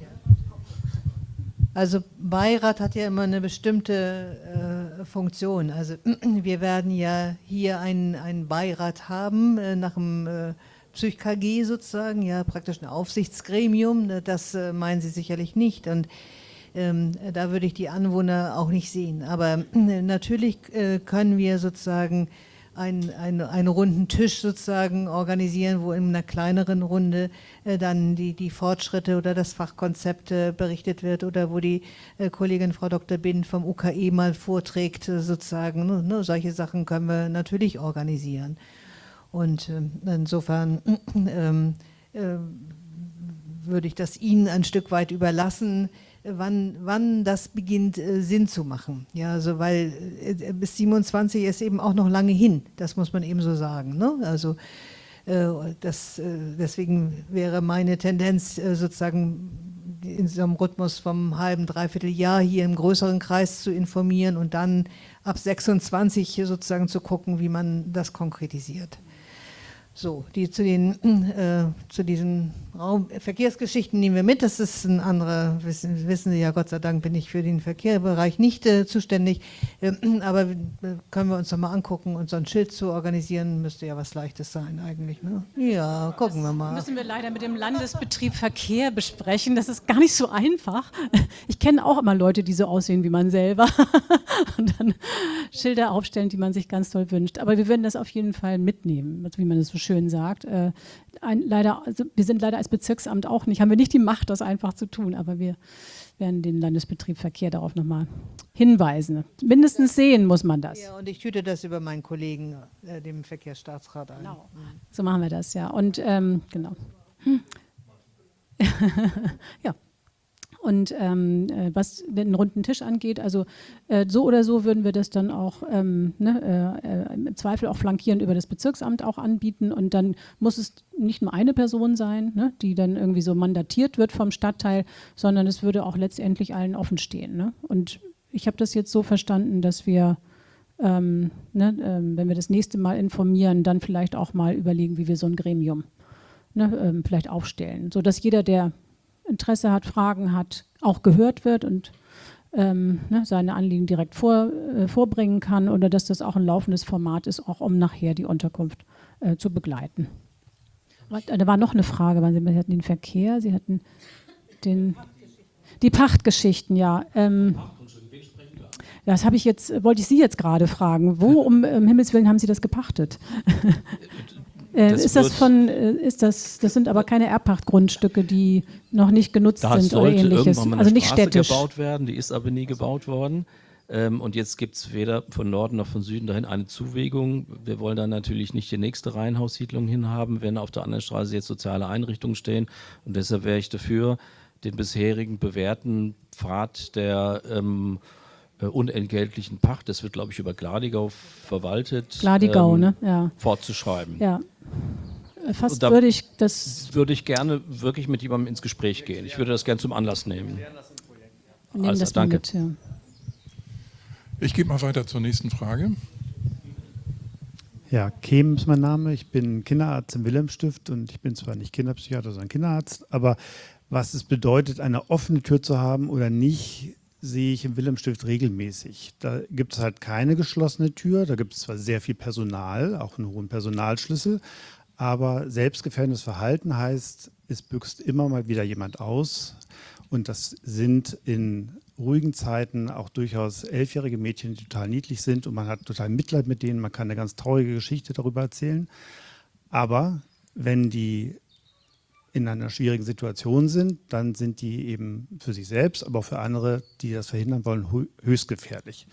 Also Beirat hat ja immer eine bestimmte äh, Funktion. Also wir werden ja hier einen, einen Beirat haben, äh, nach dem äh, Psych-K G sozusagen, ja praktisch ein Aufsichtsgremium. Das äh, meinen Sie sicherlich nicht. Und ähm, da würde ich die Anwohner auch nicht sehen. Aber äh, natürlich äh, können wir sozusagen einen, einen, einen runden Tisch sozusagen organisieren, wo in einer kleineren Runde äh, dann die, die Fortschritte oder das Fachkonzept äh, berichtet wird oder wo die äh, Kollegin Frau Doktor Bind vom U K E mal vorträgt äh, sozusagen. Ne, ne, solche Sachen können wir natürlich organisieren. Und äh, insofern ähm, äh, würde ich das Ihnen ein Stück weit überlassen, Wann, wann das beginnt äh, Sinn zu machen. Ja, also weil äh, bis siebenundzwanzig ist eben auch noch lange hin, das muss man eben so sagen. Ne? Also äh, das, äh, deswegen wäre meine Tendenz äh, sozusagen in so einem Rhythmus vom halben, dreiviertel Jahr hier im größeren Kreis zu informieren und dann ab sechsundzwanzig sozusagen zu gucken, wie man das konkretisiert. So, die zu den äh, zu diesen Raum Verkehrsgeschichten nehmen wir mit. Das ist ein anderer, wissen, wissen Sie ja, Gott sei Dank bin ich für den Verkehrsbereich nicht äh, zuständig. Äh, aber äh, können wir uns doch mal angucken und so ein Schild zu organisieren, müsste ja was Leichtes sein eigentlich. Ne? Ja, gucken wir mal. Das müssen wir leider mit dem Landesbetrieb Verkehr besprechen. Das ist gar nicht so einfach. Ich kenne auch immer Leute, die so aussehen wie man selber und dann Schilder aufstellen, die man sich ganz toll wünscht. Aber wir werden das auf jeden Fall mitnehmen, wie man es so schön sagt. Äh, ein, leider, also wir sind leider als Bezirksamt auch nicht, haben wir nicht die Macht, das einfach zu tun, aber wir werden den Landesbetrieb Verkehr darauf nochmal hinweisen. Mindestens sehen muss man das. Ja, und ich tüte das über meinen Kollegen, äh, dem Verkehrsstaatsrat ein. Genau. So machen wir das, ja. Und ähm, genau. Hm. Ja. Und ähm, was den runden Tisch angeht, also äh, so oder so würden wir das dann auch ähm, ne, äh, im Zweifel auch flankierend über das Bezirksamt auch anbieten. Und dann muss es nicht nur eine Person sein, ne, die dann irgendwie so mandatiert wird vom Stadtteil, sondern es würde auch letztendlich allen offen stehen. Ne? Und ich habe das jetzt so verstanden, dass wir, ähm, ne, ähm, wenn wir das nächste Mal informieren, dann vielleicht auch mal überlegen, wie wir so ein Gremium ne, ähm, vielleicht aufstellen, sodass jeder, der Interesse hat, Fragen hat, auch gehört wird und ähm, ne, seine Anliegen direkt vor, äh, vorbringen kann oder dass das auch ein laufendes Format ist, auch um nachher die Unterkunft äh, zu begleiten. Da war noch eine Frage, weil Sie hatten den Verkehr, Sie hatten den, die Pachtgeschichten, ja. Ähm, das habe ich jetzt, wollte ich Sie jetzt gerade fragen. Wo um, um Himmels Willen haben Sie das gepachtet? Das ist das von, ist das, das sind aber keine Erbpachtgrundstücke, die noch nicht genutzt da sind oder ähnliches. Irgendwann mal eine also nicht Straße städtisch gebaut werden, die ist aber nie gebaut worden. Ähm, und jetzt gibt es weder von Norden noch von Süden dahin eine Zuwegung. Wir wollen da natürlich nicht die nächste Reihenhaussiedlung hinhaben, wenn auf der anderen Straße jetzt soziale Einrichtungen stehen. Und deshalb wäre ich dafür, den bisherigen bewährten Pfad der ähm, unentgeltlichen Pacht, das wird, glaube ich, über Gladigau verwaltet, Gladigau, ähm, ne? Ja. fortzuschreiben. Ja. Fast da würde ich das... würde ich gerne wirklich mit jemandem ins Gespräch gehen. Ich würde das gerne zum Anlass nehmen. Wir nehmen also, das mal danke. mit, ja. Ich gebe mal weiter zur nächsten Frage. Ja, Kehm ist mein Name. Ich bin Kinderarzt im Wilhelmstift und ich bin zwar nicht Kinderpsychiater, sondern Kinderarzt, aber was es bedeutet, eine offene Tür zu haben oder nicht, sehe ich im Wilhelmstift regelmäßig. Da gibt es halt keine geschlossene Tür, da gibt es zwar sehr viel Personal, auch einen hohen Personalschlüssel, aber selbstgefährdendes Verhalten heißt, es büxt immer mal wieder jemand aus und das sind in ruhigen Zeiten auch durchaus elfjährige Mädchen, die total niedlich sind und man hat total Mitleid mit denen, man kann eine ganz traurige Geschichte darüber erzählen, aber wenn die in einer schwierigen Situation sind, dann sind die eben für sich selbst, aber auch für andere, die das verhindern wollen, höchst gefährlich.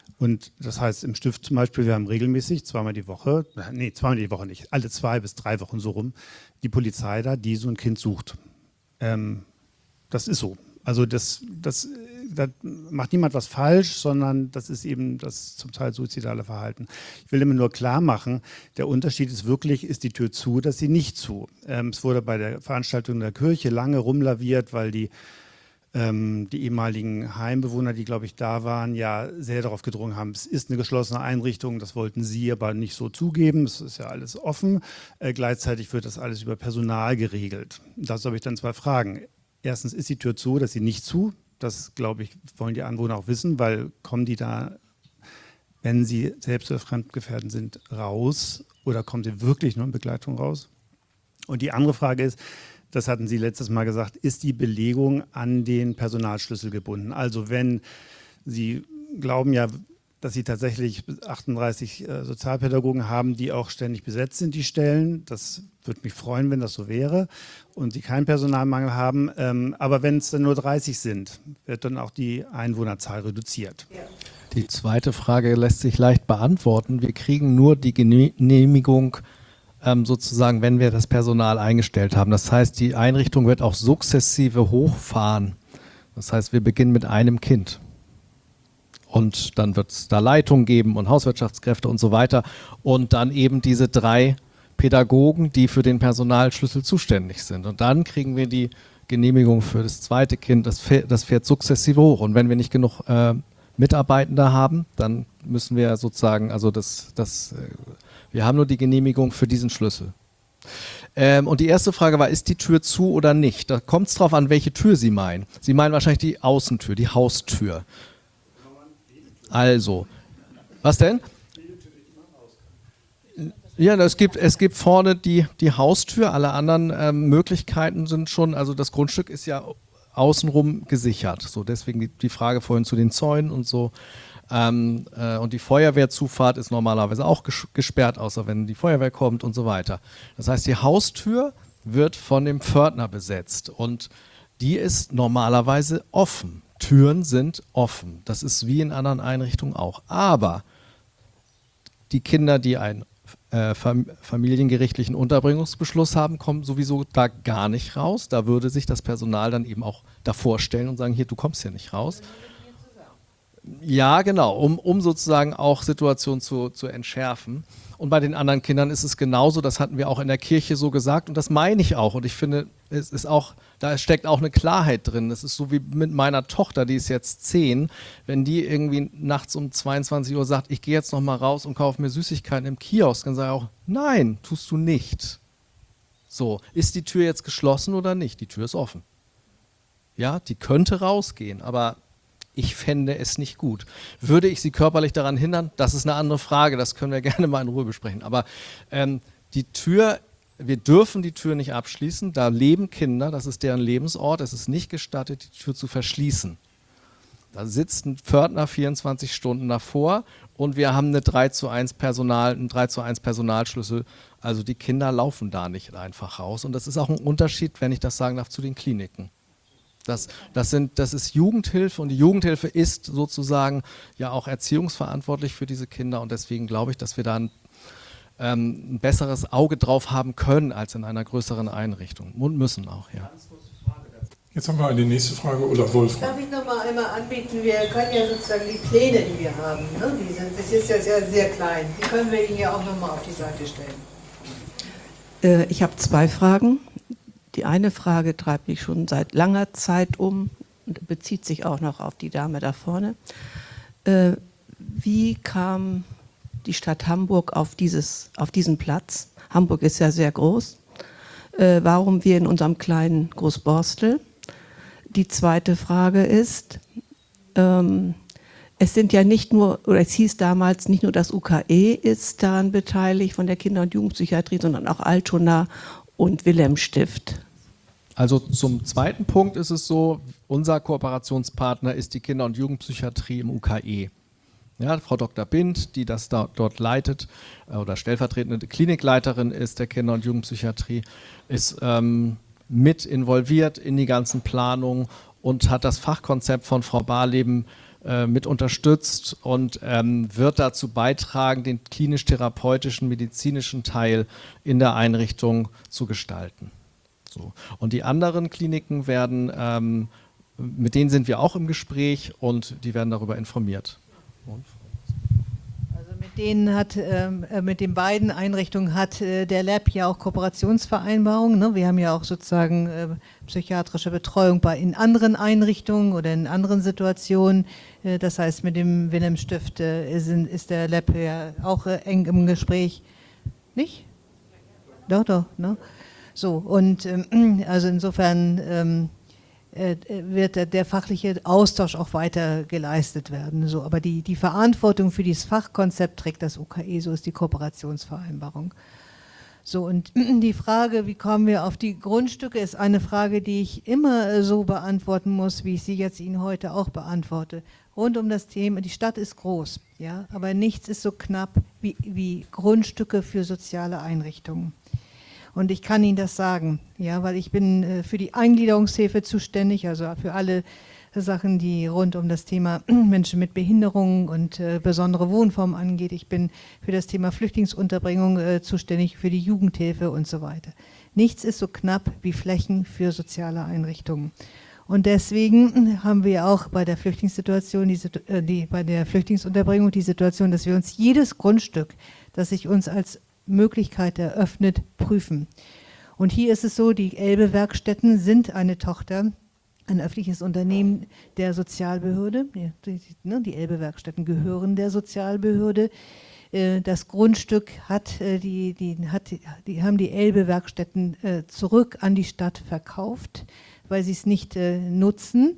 Und das heißt, im Stift zum Beispiel, wir haben regelmäßig zweimal die Woche, nee, zweimal die Woche nicht, alle zwei bis drei Wochen so rum, die Polizei da, die so ein Kind sucht. Ähm, das ist so. Also das, das, da macht niemand was falsch, sondern das ist eben das zum Teil suizidale Verhalten. Ich will immer nur klar machen, der Unterschied ist wirklich, ist die Tür zu, dass sie nicht zu. Ähm, es wurde bei der Veranstaltung in der Kirche lange rumlaviert, weil die, ähm, die ehemaligen Heimbewohner, die, glaube ich, da waren, ja sehr darauf gedrungen haben, es ist eine geschlossene Einrichtung, das wollten sie aber nicht so zugeben, es ist ja alles offen. Äh, gleichzeitig wird das alles über Personal geregelt. Dazu habe ich dann zwei Fragen. Erstens, ist die Tür zu, dass sie nicht zu? Das, glaube ich, wollen die Anwohner auch wissen, weil kommen die da, wenn sie selbst oder fremdgefährdend sind, raus oder kommen sie wirklich nur in Begleitung raus? Und die andere Frage ist, das hatten Sie letztes Mal gesagt, ist die Belegung an den Personalschlüssel gebunden? Also wenn Sie glauben ja, dass Sie tatsächlich achtunddreißig äh, Sozialpädagogen haben, die auch ständig besetzt sind, die Stellen. Das würde mich freuen, wenn das so wäre und Sie keinen Personalmangel haben. Ähm, aber wenn es dann nur dreißig sind, wird dann auch die Einwohnerzahl reduziert. Ja. Die zweite Frage lässt sich leicht beantworten. Wir kriegen nur die Genehmigung ähm, sozusagen, wenn wir das Personal eingestellt haben. Das heißt, die Einrichtung wird auch sukzessive hochfahren. Das heißt, wir beginnen mit einem Kind. Und dann wird es da Leitung geben und Hauswirtschaftskräfte und so weiter. Und dann eben diese drei Pädagogen, die für den Personalschlüssel zuständig sind. Und dann kriegen wir die Genehmigung für das zweite Kind. Das fährt, das fährt sukzessive hoch. Und wenn wir nicht genug äh, Mitarbeitende haben, dann müssen wir sozusagen, also das, das, äh, wir haben nur die Genehmigung für diesen Schlüssel. Ähm, und die erste Frage war, ist die Tür zu oder nicht? Da kommt es drauf an, welche Tür Sie meinen. Sie meinen wahrscheinlich die Außentür, die Haustür. Also, was denn? Ja, es gibt, es gibt vorne die, die Haustür, alle anderen ähm, Möglichkeiten sind schon, also das Grundstück ist ja außenrum gesichert. So, deswegen die, die Frage vorhin zu den Zäunen und so. Ähm, äh, und die Feuerwehrzufahrt ist normalerweise auch ges- gesperrt, außer wenn die Feuerwehr kommt und so weiter. Das heißt, die Haustür wird von dem Pförtner besetzt und die ist normalerweise offen. Türen sind offen. Das ist wie in anderen Einrichtungen auch. Aber die Kinder, die einen äh, fam- familiengerichtlichen Unterbringungsbeschluss haben, kommen sowieso da gar nicht raus. Da würde sich das Personal dann eben auch davor stellen und sagen, hier, du kommst hier nicht raus. Ja, genau, um, um sozusagen auch Situationen zu, zu entschärfen. Und bei den anderen Kindern ist es genauso, das hatten wir auch in der Kirche so gesagt und das meine ich auch. Und ich finde, es ist auch, da steckt auch eine Klarheit drin. Das ist so wie mit meiner Tochter, die ist jetzt zehn, wenn die irgendwie nachts um zweiundzwanzig Uhr sagt, ich gehe jetzt noch mal raus und kaufe mir Süßigkeiten im Kiosk, dann sage ich auch, nein, tust du nicht. So, ist die Tür jetzt geschlossen oder nicht? Die Tür ist offen. Ja, die könnte rausgehen, aber ich fände es nicht gut. Würde ich sie körperlich daran hindern? Das ist eine andere Frage, das können wir gerne mal in Ruhe besprechen. Aber ähm, die Tür, wir dürfen die Tür nicht abschließen, da leben Kinder, das ist deren Lebensort, es ist nicht gestattet, die Tür zu verschließen. Da sitzt ein Pförtner vierundzwanzig Stunden davor und wir haben eine drei zu eins Personal, einen drei zu eins Personalschlüssel, also die Kinder laufen da nicht einfach raus. Und das ist auch ein Unterschied, wenn ich das sagen darf, zu den Kliniken. Das, das, sind, das ist Jugendhilfe und die Jugendhilfe ist sozusagen ja auch erziehungsverantwortlich für diese Kinder und deswegen glaube ich, dass wir da ein, ähm, ein besseres Auge drauf haben können als in einer größeren Einrichtung und müssen auch, ja. Jetzt haben wir eine nächste Frage, Olaf Wolf. Darf ich noch mal einmal anbieten, wir können ja sozusagen die Pläne, die wir haben, ne, die sind, das ist ja sehr, sehr klein, die können wir Ihnen ja auch noch mal auf die Seite stellen. Äh, ich habe zwei Fragen. Die eine Frage treibt mich schon seit langer Zeit um und bezieht sich auch noch auf die Dame da vorne. Äh, wie kam die Stadt Hamburg auf, dieses, auf diesen Platz? Hamburg ist ja sehr groß. Äh, warum wir in unserem kleinen Großborstel? Die zweite Frage ist, ähm, es sind ja nicht nur, oder es hieß damals, nicht nur das U K E ist daran beteiligt von der Kinder- und Jugendpsychiatrie, sondern auch Altona und Wilhelmstift. Also zum zweiten Punkt ist es so, unser Kooperationspartner ist die Kinder- und Jugendpsychiatrie im U K E. Ja, Frau Doktor Bindt, die das da, dort leitet äh, oder stellvertretende Klinikleiterin ist der Kinder- und Jugendpsychiatrie, ist ähm, mit involviert in die ganzen Planungen und hat das Fachkonzept von Frau Barleben äh, mit unterstützt und ähm, wird dazu beitragen, den klinisch-therapeutischen, medizinischen Teil in der Einrichtung zu gestalten. So. Und die anderen Kliniken werden, ähm, mit denen sind wir auch im Gespräch und die werden darüber informiert. Und Mit denen hat, ähm, mit den beiden Einrichtungen hat äh, der Lab ja auch Kooperationsvereinbarungen. Ne? Wir haben ja auch sozusagen äh, psychiatrische Betreuung bei in anderen Einrichtungen oder in anderen Situationen. Äh, das heißt, mit dem Wilhelm-Stift äh, ist, ist der Lab ja auch äh, eng im Gespräch. Nicht? Doch, doch. Ne? So, und ähm, also insofern ähm, wird der, der fachliche Austausch auch weiter geleistet werden. So, aber die, die Verantwortung für dieses Fachkonzept trägt das U K E, so ist die Kooperationsvereinbarung. So, und die Frage, wie kommen wir auf die Grundstücke, ist eine Frage, die ich immer so beantworten muss, wie ich sie jetzt Ihnen heute auch beantworte. Rund um das Thema, die Stadt ist groß, ja, aber nichts ist so knapp wie, wie Grundstücke für soziale Einrichtungen. Und ich kann Ihnen das sagen, ja, weil ich bin äh, für die Eingliederungshilfe zuständig, also für alle Sachen, die rund um das Thema Menschen mit Behinderungen und äh, besondere Wohnformen angeht. Ich bin für das Thema Flüchtlingsunterbringung äh, zuständig, für die Jugendhilfe und so weiter. Nichts ist so knapp wie Flächen für soziale Einrichtungen. Und deswegen haben wir auch bei der Flüchtlingssituation, die, äh, die, bei der Flüchtlingsunterbringung die Situation, dass wir uns jedes Grundstück, das sich uns als Möglichkeit eröffnet, prüfen. Und hier ist es so, die Elbe-Werkstätten sind eine Tochter, ein öffentliches Unternehmen der Sozialbehörde. Die, die, die Elbe-Werkstätten gehören der Sozialbehörde. Das Grundstück hat die, die, hat, die haben die Elbe-Werkstätten zurück an die Stadt verkauft, weil sie es nicht nutzen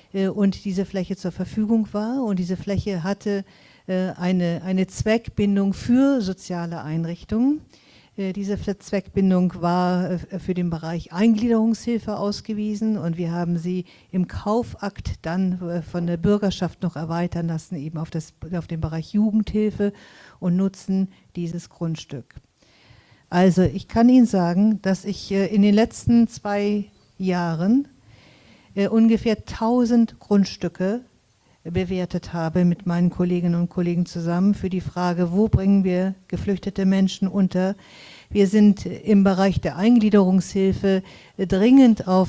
und diese Fläche zur Verfügung war. Und diese Fläche hatte Eine, eine Zweckbindung für soziale Einrichtungen. Diese Zweckbindung war für den Bereich Eingliederungshilfe ausgewiesen und wir haben sie im Kaufakt dann von der Bürgerschaft noch erweitern lassen, eben auf, das, auf den Bereich Jugendhilfe und nutzen dieses Grundstück. Also ich kann Ihnen sagen, dass ich in den letzten zwei Jahren ungefähr tausend Grundstücke bewertet habe mit meinen Kolleginnen und Kollegen zusammen für die Frage, wo bringen wir geflüchtete Menschen unter. Wir sind im Bereich der Eingliederungshilfe dringend auf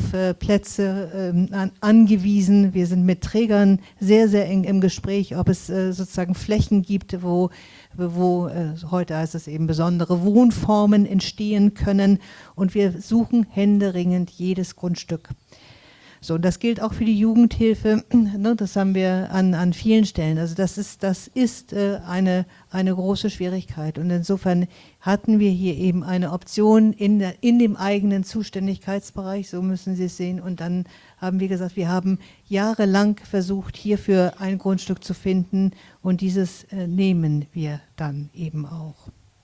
Plätze angewiesen. Wir sind mit Trägern sehr, sehr eng im Gespräch, ob es sozusagen Flächen gibt, wo, wo heute heißt es eben besondere Wohnformen entstehen können. Und wir suchen händeringend jedes Grundstück. So, und das gilt auch für die Jugendhilfe, ne, das haben wir an, an vielen Stellen. Also das ist, das ist äh, eine, eine große Schwierigkeit. Und insofern hatten wir hier eben eine Option in, der, in dem eigenen Zuständigkeitsbereich, so müssen Sie es sehen. Und dann haben wir gesagt, wir haben jahrelang versucht, hierfür ein Grundstück zu finden und dieses äh, nehmen wir dann eben auch.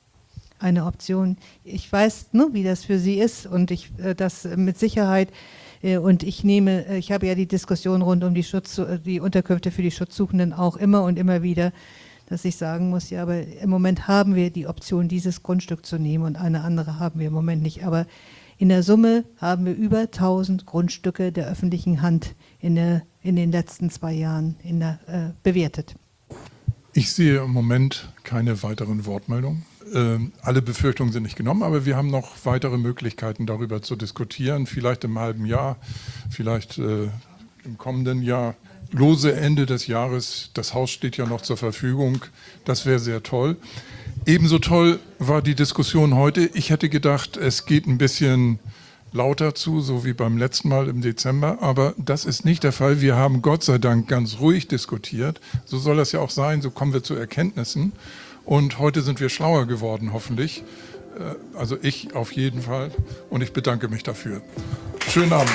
Eine Option. Ich weiß, ne, wie das für Sie ist und ich äh, das mit Sicherheit. Und ich nehme, ich habe ja die Diskussion rund um die, Schutz, die Unterkünfte für die Schutzsuchenden auch immer und immer wieder, dass ich sagen muss, ja, aber im Moment haben wir die Option, dieses Grundstück zu nehmen und eine andere haben wir im Moment nicht. Aber in der Summe haben wir über tausend Grundstücke der öffentlichen Hand in, der, in den letzten zwei Jahren in der, äh, bewertet. Ich sehe im Moment keine weiteren Wortmeldungen. Ähm, alle Befürchtungen sind nicht genommen, aber wir haben noch weitere Möglichkeiten, darüber zu diskutieren. Vielleicht im halben Jahr, vielleicht äh, im kommenden Jahr. Lose Ende des Jahres. Das Haus steht ja noch zur Verfügung. Das wäre sehr toll. Ebenso toll war die Diskussion heute. Ich hätte gedacht, es geht ein bisschen lauter zu, so wie beim letzten Mal im Dezember. Aber das ist nicht der Fall. Wir haben Gott sei Dank ganz ruhig diskutiert. So soll das ja auch sein. So kommen wir zu Erkenntnissen. Und heute sind wir schlauer geworden, hoffentlich. Also ich auf jeden Fall. Und ich bedanke mich dafür. Schönen Abend.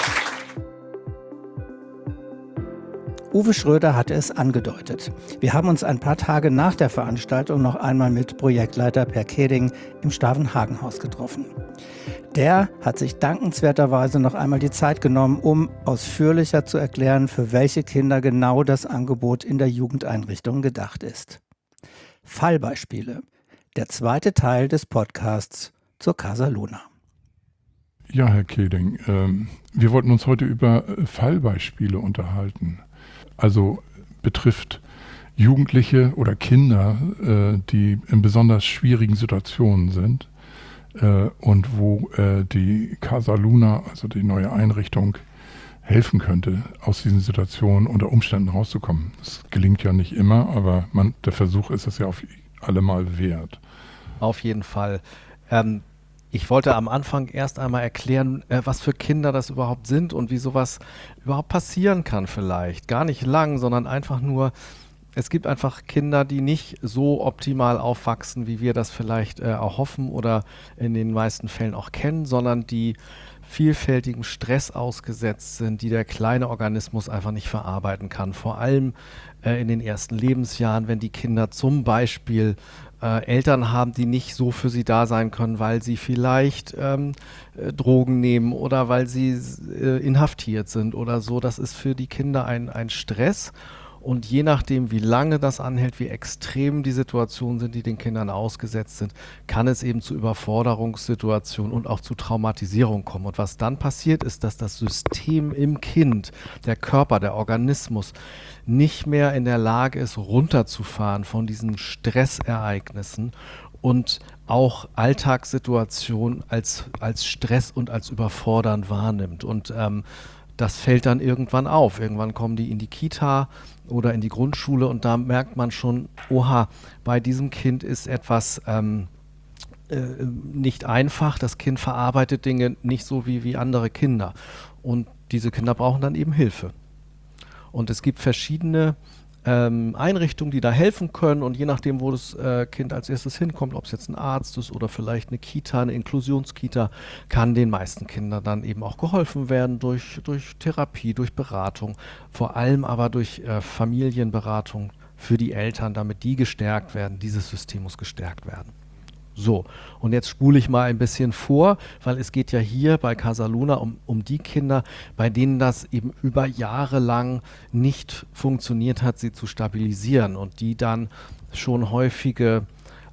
Uwe Schröder hatte es angedeutet. Wir haben uns ein paar Tage nach der Veranstaltung noch einmal mit Projektleiter Per Keding im Stavenhagenhaus getroffen. Der hat sich dankenswerterweise noch einmal die Zeit genommen, um ausführlicher zu erklären, für welche Kinder genau das Angebot in der Jugendeinrichtung gedacht ist. Fallbeispiele. Der zweite Teil des Podcasts zur Casa Luna. Ja, Herr Keding, ähm, wir wollten uns heute über Fallbeispiele unterhalten. Also betrifft Jugendliche oder Kinder, äh, die in besonders schwierigen Situationen sind äh, und wo äh, die Casa Luna, also die neue Einrichtung, helfen könnte, aus diesen Situationen unter Umständen rauszukommen. Das gelingt ja nicht immer, aber man, der Versuch ist es ja auf alle Mal wert. Auf jeden Fall. Ähm, ich wollte am Anfang erst einmal erklären, äh, was für Kinder das überhaupt sind und wie sowas überhaupt passieren kann vielleicht. Gar nicht lang, sondern einfach nur, es gibt einfach Kinder, die nicht so optimal aufwachsen, wie wir das vielleicht äh, auch hoffen oder in den meisten Fällen auch kennen, sondern die vielfältigem Stress ausgesetzt sind, die der kleine Organismus einfach nicht verarbeiten kann. Vor allem äh, in den ersten Lebensjahren, wenn die Kinder zum Beispiel äh, Eltern haben, die nicht so für sie da sein können, weil sie vielleicht ähm, äh, Drogen nehmen oder weil sie äh, inhaftiert sind oder so. Das ist für die Kinder ein, ein Stress. Und je nachdem, wie lange das anhält, wie extrem die Situationen sind, die den Kindern ausgesetzt sind, kann es eben zu Überforderungssituationen und auch zu Traumatisierung kommen. Und was dann passiert, ist, dass das System im Kind, der Körper, der Organismus, nicht mehr in der Lage ist, runterzufahren von diesen Stressereignissen und auch Alltagssituationen als, als Stress und als überfordernd wahrnimmt. Und ähm, das fällt dann irgendwann auf. Irgendwann kommen die in die Kita oder in die Grundschule und da merkt man schon, oha, bei diesem Kind ist etwas ähm, äh, nicht einfach. Das Kind verarbeitet Dinge nicht so wie, wie andere Kinder. Und diese Kinder brauchen dann eben Hilfe. Und es gibt verschiedene ähm, Einrichtungen, die da helfen können und je nachdem, wo das äh, Kind als erstes hinkommt, ob es jetzt ein Arzt ist oder vielleicht eine Kita, eine Inklusionskita, kann den meisten Kindern dann eben auch geholfen werden durch, durch Therapie, durch Beratung, vor allem aber durch äh, Familienberatung für die Eltern, damit die gestärkt werden. Dieses System muss gestärkt werden. So, und jetzt spule ich mal ein bisschen vor, weil es geht ja hier bei Casa Luna um, um die Kinder, bei denen das eben über Jahre lang nicht funktioniert hat, sie zu stabilisieren und die dann schon häufige,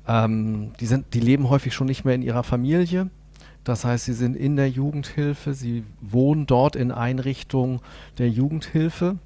ähm, die, sind, die leben häufig schon nicht mehr in ihrer Familie. Das heißt, sie sind in der Jugendhilfe, sie wohnen dort in Einrichtungen der Jugendhilfe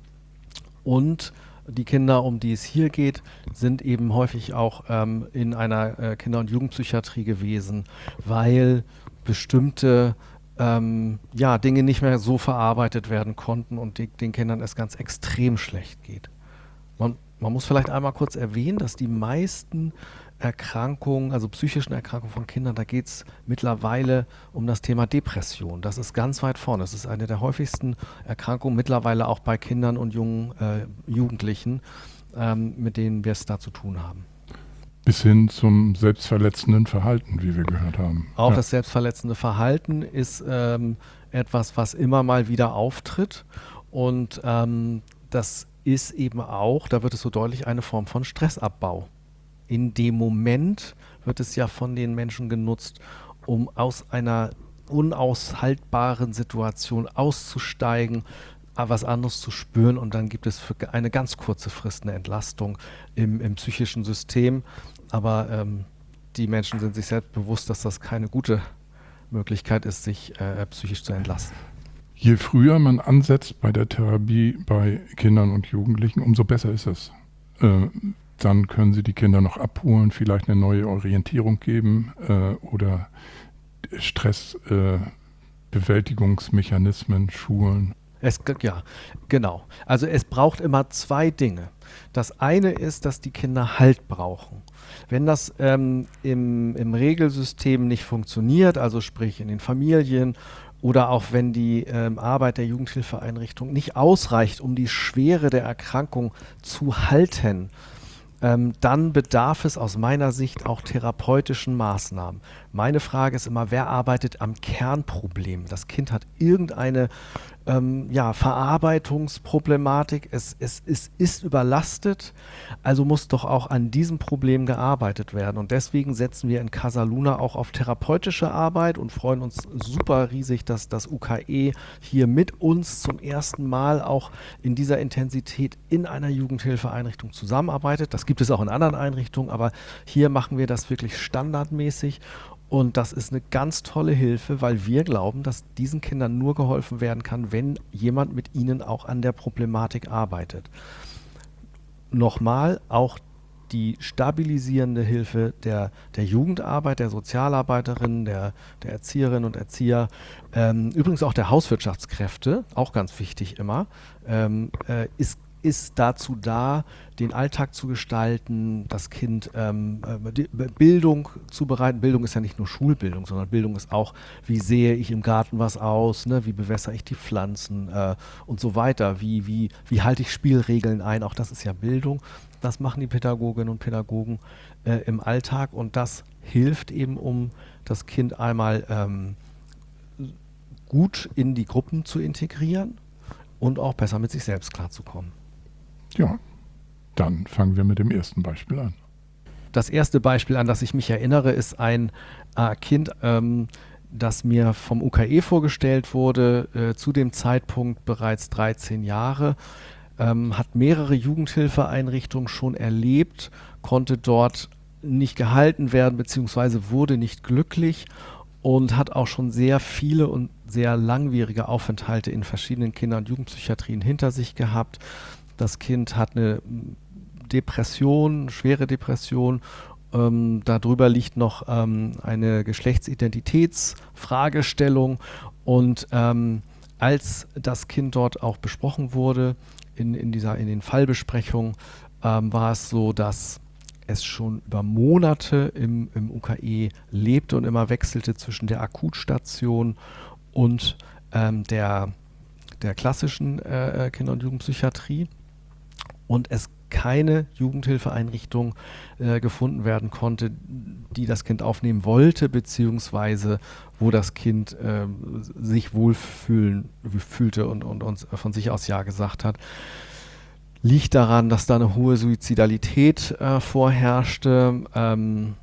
und die Kinder, um die es hier geht, sind eben häufig auch ähm, in einer äh, Kinder- und Jugendpsychiatrie gewesen, weil bestimmte ähm, ja, Dinge nicht mehr so verarbeitet werden konnten und die, den Kindern es ganz extrem schlecht geht. Man, man muss vielleicht einmal kurz erwähnen, dass die meisten Erkrankungen, also psychischen Erkrankungen von Kindern, da geht es mittlerweile um das Thema Depression. Das ist ganz weit vorne. Das ist eine der häufigsten Erkrankungen mittlerweile auch bei Kindern und jungen äh, Jugendlichen, ähm, mit denen wir es da zu tun haben. Bis hin zum selbstverletzenden Verhalten, wie wir gehört haben. Auch ja. Das selbstverletzende Verhalten ist ähm, etwas, was immer mal wieder auftritt und ähm, das ist eben auch, da wird es so deutlich, eine Form von Stressabbau. In dem Moment wird es ja von den Menschen genutzt, um aus einer unaushaltbaren Situation auszusteigen, was anderes zu spüren und dann gibt es für eine ganz kurze Frist eine Entlastung im, im psychischen System. Aber ähm, die Menschen sind sich selbst bewusst, dass das keine gute Möglichkeit ist, sich äh, psychisch zu entlasten. Je früher man ansetzt bei der Therapie bei Kindern und Jugendlichen, umso besser ist es. Äh, Dann können Sie die Kinder noch abholen, vielleicht eine neue Orientierung geben äh, oder Stressbewältigungsmechanismen äh, schulen. Es, ja, genau. Also es braucht immer zwei Dinge. Das eine ist, dass die Kinder Halt brauchen. Wenn das ähm, im, im Regelsystem nicht funktioniert, also sprich in den Familien oder auch wenn die ähm, Arbeit der Jugendhilfeeinrichtung nicht ausreicht, um die Schwere der Erkrankung zu halten, Ähm, dann bedarf es aus meiner Sicht auch therapeutischen Maßnahmen. Meine Frage ist immer, wer arbeitet am Kernproblem? Das Kind hat irgendeine ähm, ja, Verarbeitungsproblematik, es, es, es ist überlastet, also muss doch auch an diesem Problem gearbeitet werden. Und deswegen setzen wir in Casa Luna auch auf therapeutische Arbeit und freuen uns super riesig, dass das U K E hier mit uns zum ersten Mal auch in dieser Intensität in einer Jugendhilfeeinrichtung zusammenarbeitet. Das gibt es auch in anderen Einrichtungen, aber hier machen wir das wirklich standardmäßig. Und das ist eine ganz tolle Hilfe, weil wir glauben, dass diesen Kindern nur geholfen werden kann, wenn jemand mit ihnen auch an der Problematik arbeitet. nochmal auch die stabilisierende Hilfe der, der Jugendarbeit, der Sozialarbeiterinnen, der, der Erzieherinnen und Erzieher, ähm, übrigens auch der Hauswirtschaftskräfte, auch ganz wichtig immer, ähm, äh, ist, ist dazu da, den Alltag zu gestalten, das Kind ähm, die Bildung zu bereiten. Bildung ist ja nicht nur Schulbildung, sondern Bildung ist auch, wie sehe ich im Garten was aus, ne? Wie bewässere ich die Pflanzen äh, und so weiter, wie, wie, wie halte ich Spielregeln ein, auch das ist ja Bildung. Das machen die Pädagoginnen und Pädagogen äh, im Alltag und das hilft eben, um das Kind einmal ähm, gut in die Gruppen zu integrieren und auch besser mit sich selbst klarzukommen. Ja, dann fangen wir mit dem ersten Beispiel an. Das erste Beispiel, an das ich mich erinnere, ist ein äh, Kind, ähm, das mir vom U K E vorgestellt wurde, äh, zu dem Zeitpunkt bereits dreizehn Jahre. Ähm, hat mehrere Jugendhilfeeinrichtungen schon erlebt, konnte dort nicht gehalten werden, beziehungsweise wurde nicht glücklich und hat auch schon sehr viele und sehr langwierige Aufenthalte in verschiedenen Kinder- und Jugendpsychiatrien hinter sich gehabt. Das Kind hat eine Depression, schwere Depression. Ähm, darüber liegt noch ähm, eine Geschlechtsidentitätsfragestellung und ähm, als das Kind dort auch besprochen wurde, In, in, dieser, in den Fallbesprechungen ähm, war es so, dass es schon über Monate im, im U K E lebte und immer wechselte zwischen der Akutstation und ähm, der, der klassischen äh, Kinder- und Jugendpsychiatrie und es keine Jugendhilfeeinrichtung äh, gefunden werden konnte, die das Kind aufnehmen wollte, beziehungsweise wo das Kind äh, sich wohlfühlen fühlte und, und uns von sich aus Ja gesagt hat. Liegt daran, dass da eine hohe Suizidalität äh, vorherrschte. Ähm,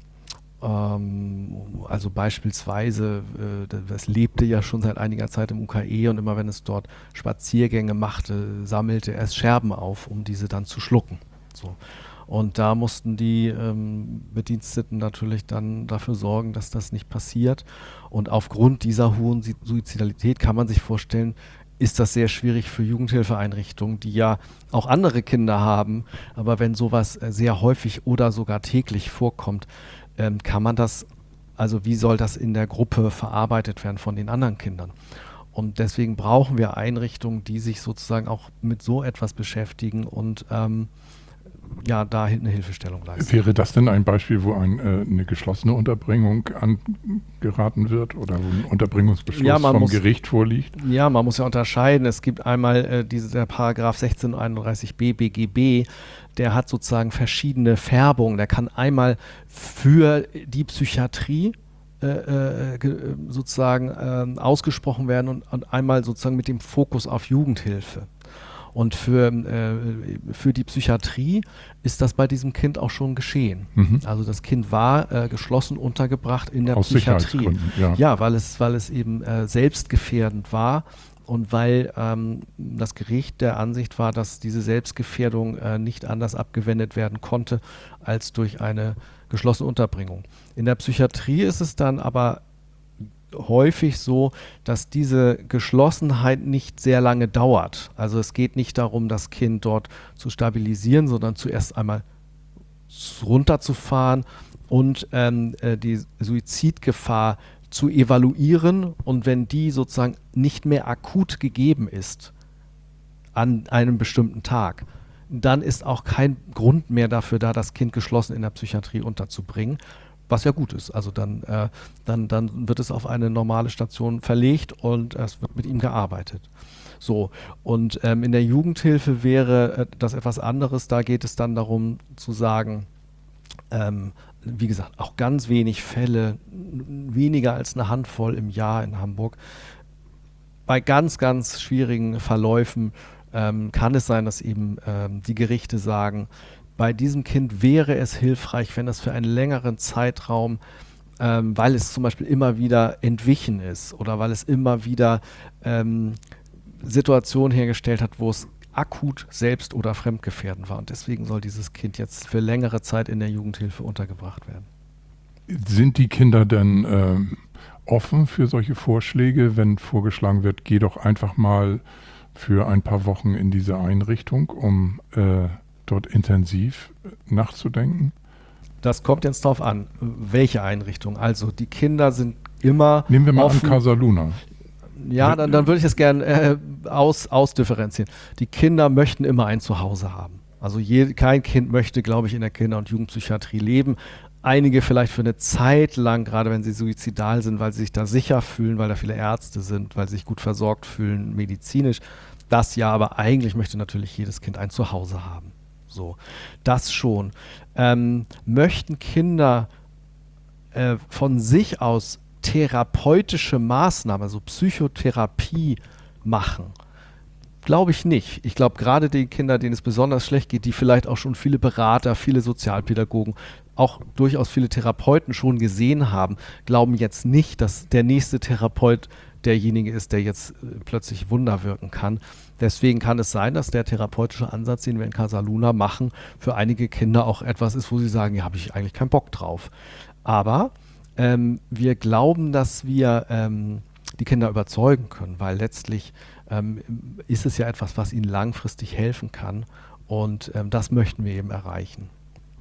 ähm, also beispielsweise, äh, das lebte ja schon seit einiger Zeit im U K E und immer wenn es dort Spaziergänge machte, sammelte es Scherben auf, um diese dann zu schlucken. So. Und da mussten die ähm, Bediensteten natürlich dann dafür sorgen, dass das nicht passiert. Und aufgrund dieser hohen Suizidalität kann man sich vorstellen, ist das sehr schwierig für Jugendhilfeeinrichtungen, die ja auch andere Kinder haben. Aber wenn sowas äh, sehr häufig oder sogar täglich vorkommt, ähm, kann man das, also wie soll das in der Gruppe verarbeitet werden von den anderen Kindern? Und deswegen brauchen wir Einrichtungen, die sich sozusagen auch mit so etwas beschäftigen und ähm, ja, da eine Hilfestellung leisten. Wäre das denn ein Beispiel, wo ein, äh, eine geschlossene Unterbringung angeraten wird oder wo ein Unterbringungsbeschluss ja, vom muss, Gericht vorliegt? Ja, man muss ja unterscheiden. Es gibt einmal äh, diese, der Paragraph sechzehnhunderteinunddreißig b B G B, der hat sozusagen verschiedene Färbungen. Der kann einmal für die Psychiatrie äh, äh, sozusagen äh, ausgesprochen werden und, und einmal sozusagen mit dem Fokus auf Jugendhilfe. Und für, äh, für die Psychiatrie ist das bei diesem Kind auch schon geschehen. Mhm. Also das Kind war äh, geschlossen untergebracht in der Aus Psychiatrie. Ja. ja, weil es, weil es eben äh, selbstgefährdend war und weil ähm, das Gericht der Ansicht war, dass diese Selbstgefährdung äh, nicht anders abgewendet werden konnte als durch eine geschlossene Unterbringung. In der Psychiatrie ist es dann aber häufig so, dass diese Geschlossenheit nicht sehr lange dauert. Also es geht nicht darum, das Kind dort zu stabilisieren, sondern zuerst einmal runterzufahren und ähm, äh, die Suizidgefahr zu evaluieren und wenn die sozusagen nicht mehr akut gegeben ist an einem bestimmten Tag, dann ist auch kein Grund mehr dafür da, das Kind geschlossen in der Psychiatrie unterzubringen. Was ja gut ist. Also dann, äh, dann, dann wird es auf eine normale Station verlegt und es wird mit ihm gearbeitet. So, und ähm, in der Jugendhilfe wäre äh, das etwas anderes. Da geht es dann darum zu sagen, ähm, wie gesagt, auch ganz wenig Fälle, weniger als eine Handvoll im Jahr in Hamburg. Bei ganz, ganz schwierigen Verläufen ähm, kann es sein, dass eben ähm, die Gerichte sagen, bei diesem Kind wäre es hilfreich, wenn es für einen längeren Zeitraum, ähm, weil es zum Beispiel immer wieder entwichen ist oder weil es immer wieder ähm, Situationen hergestellt hat, wo es akut selbst- oder fremdgefährdend war. Und deswegen soll dieses Kind jetzt für längere Zeit in der Jugendhilfe untergebracht werden. Sind die Kinder denn äh, offen für solche Vorschläge, wenn vorgeschlagen wird, geh doch einfach mal für ein paar Wochen in diese Einrichtung, um äh, dort intensiv nachzudenken? Das kommt jetzt darauf an, welche Einrichtung. Also die Kinder sind immer Nehmen wir mal offen. an Casa Luna. Ja, dann, dann würde ich es gerne äh, aus, ausdifferenzieren. Die Kinder möchten immer ein Zuhause haben. Also je, kein Kind möchte, glaube ich, in der Kinder- und Jugendpsychiatrie leben. Einige vielleicht für eine Zeit lang, gerade wenn sie suizidal sind, weil sie sich da sicher fühlen, weil da viele Ärzte sind, weil sie sich gut versorgt fühlen, medizinisch. Das ja, aber eigentlich möchte natürlich jedes Kind ein Zuhause haben. So, das schon. Ähm, möchten Kinder äh, von sich aus therapeutische Maßnahmen, also Psychotherapie machen? Glaube ich nicht. Ich glaube, gerade die Kinder, denen es besonders schlecht geht, die vielleicht auch schon viele Berater, viele Sozialpädagogen, auch durchaus viele Therapeuten schon gesehen haben, glauben jetzt nicht, dass der nächste Therapeut derjenige ist, der jetzt äh, plötzlich Wunder wirken kann. Deswegen kann es sein, dass der therapeutische Ansatz, den wir in Casa Luna machen, für einige Kinder auch etwas ist, wo sie sagen, ja, habe ich eigentlich keinen Bock drauf. Aber ähm, wir glauben, dass wir ähm, die Kinder überzeugen können, weil letztlich ähm, ist es ja etwas, was ihnen langfristig helfen kann, und ähm, das möchten wir eben erreichen.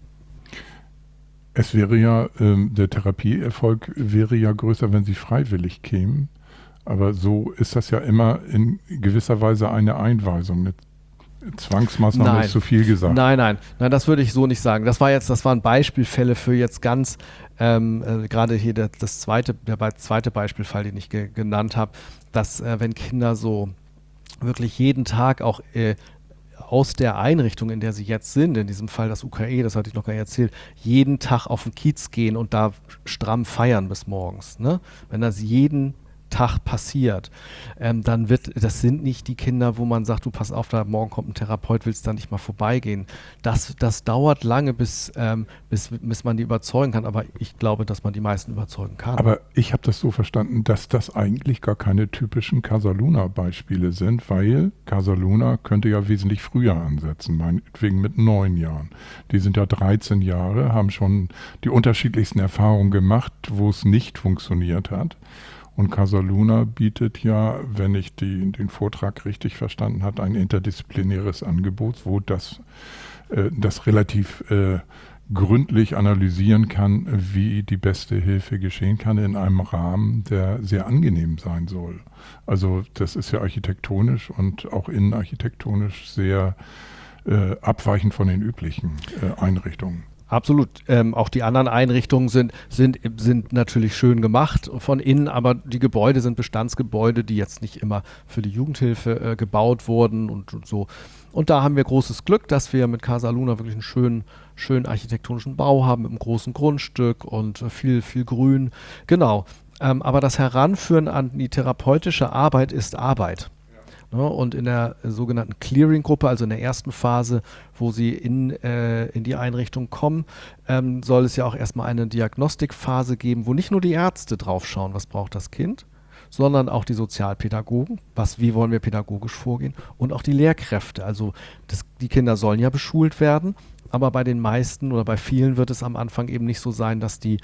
Es wäre ja, ähm, der Therapieerfolg wäre ja größer, wenn sie freiwillig kämen. Aber so ist das ja immer in gewisser Weise eine Einweisung. Eine Zwangsmaßnahme Nein. ist zu viel gesagt. Nein, nein, nein, das würde ich so nicht sagen. Das war jetzt, das waren Beispielfälle für jetzt ganz, ähm, äh, gerade hier der, das zweite, der be- zweite Beispielfall, den ich ge- genannt habe, dass äh, wenn Kinder so wirklich jeden Tag auch äh, aus der Einrichtung, in der sie jetzt sind, in diesem Fall das U K E, das hatte ich noch gar nicht erzählt, jeden Tag auf den Kiez gehen und da stramm feiern bis morgens. Ne? Wenn das jeden Tag passiert, ähm, dann wird, das sind nicht die Kinder, wo man sagt, du pass auf, da morgen kommt ein Therapeut, willst da nicht mal vorbeigehen. Das, das dauert lange, bis, ähm, bis, bis man die überzeugen kann, aber ich glaube, dass man die meisten überzeugen kann. Aber ich habe das so verstanden, dass das eigentlich gar keine typischen Casa Luna-Beispiele sind, weil Casa Luna könnte ja wesentlich früher ansetzen, meinetwegen mit neun Jahren. Die sind ja dreizehn Jahre, haben schon die unterschiedlichsten Erfahrungen gemacht, wo es nicht funktioniert hat. Und Casa Luna bietet ja, wenn ich die, den Vortrag richtig verstanden habe, ein interdisziplinäres Angebot, wo das, äh, das relativ äh, gründlich analysieren kann, wie die beste Hilfe geschehen kann in einem Rahmen, der sehr angenehm sein soll. Also das ist ja architektonisch und auch innenarchitektonisch sehr äh, abweichend von den üblichen äh, Einrichtungen. Absolut. Ähm, auch die anderen Einrichtungen sind, sind, sind natürlich schön gemacht von innen, aber die Gebäude sind Bestandsgebäude, die jetzt nicht immer für die Jugendhilfe äh, gebaut wurden und, und so. Und da haben wir großes Glück, dass wir mit Casa Luna wirklich einen schönen, schönen architektonischen Bau haben, mit einem großen Grundstück und äh, viel, viel Grün. Genau. Ähm, aber das Heranführen an die therapeutische Arbeit ist Arbeit. Ne, und in der äh, sogenannten Clearing-Gruppe, also in der ersten Phase, wo sie in, äh, in die Einrichtung kommen, ähm, soll es ja auch erstmal eine Diagnostikphase geben, wo nicht nur die Ärzte drauf schauen, was braucht das Kind, sondern auch die Sozialpädagogen, was, wie wollen wir pädagogisch vorgehen, und auch die Lehrkräfte. Also das, die Kinder sollen ja beschult werden, aber bei den meisten oder bei vielen wird es am Anfang eben nicht so sein, dass die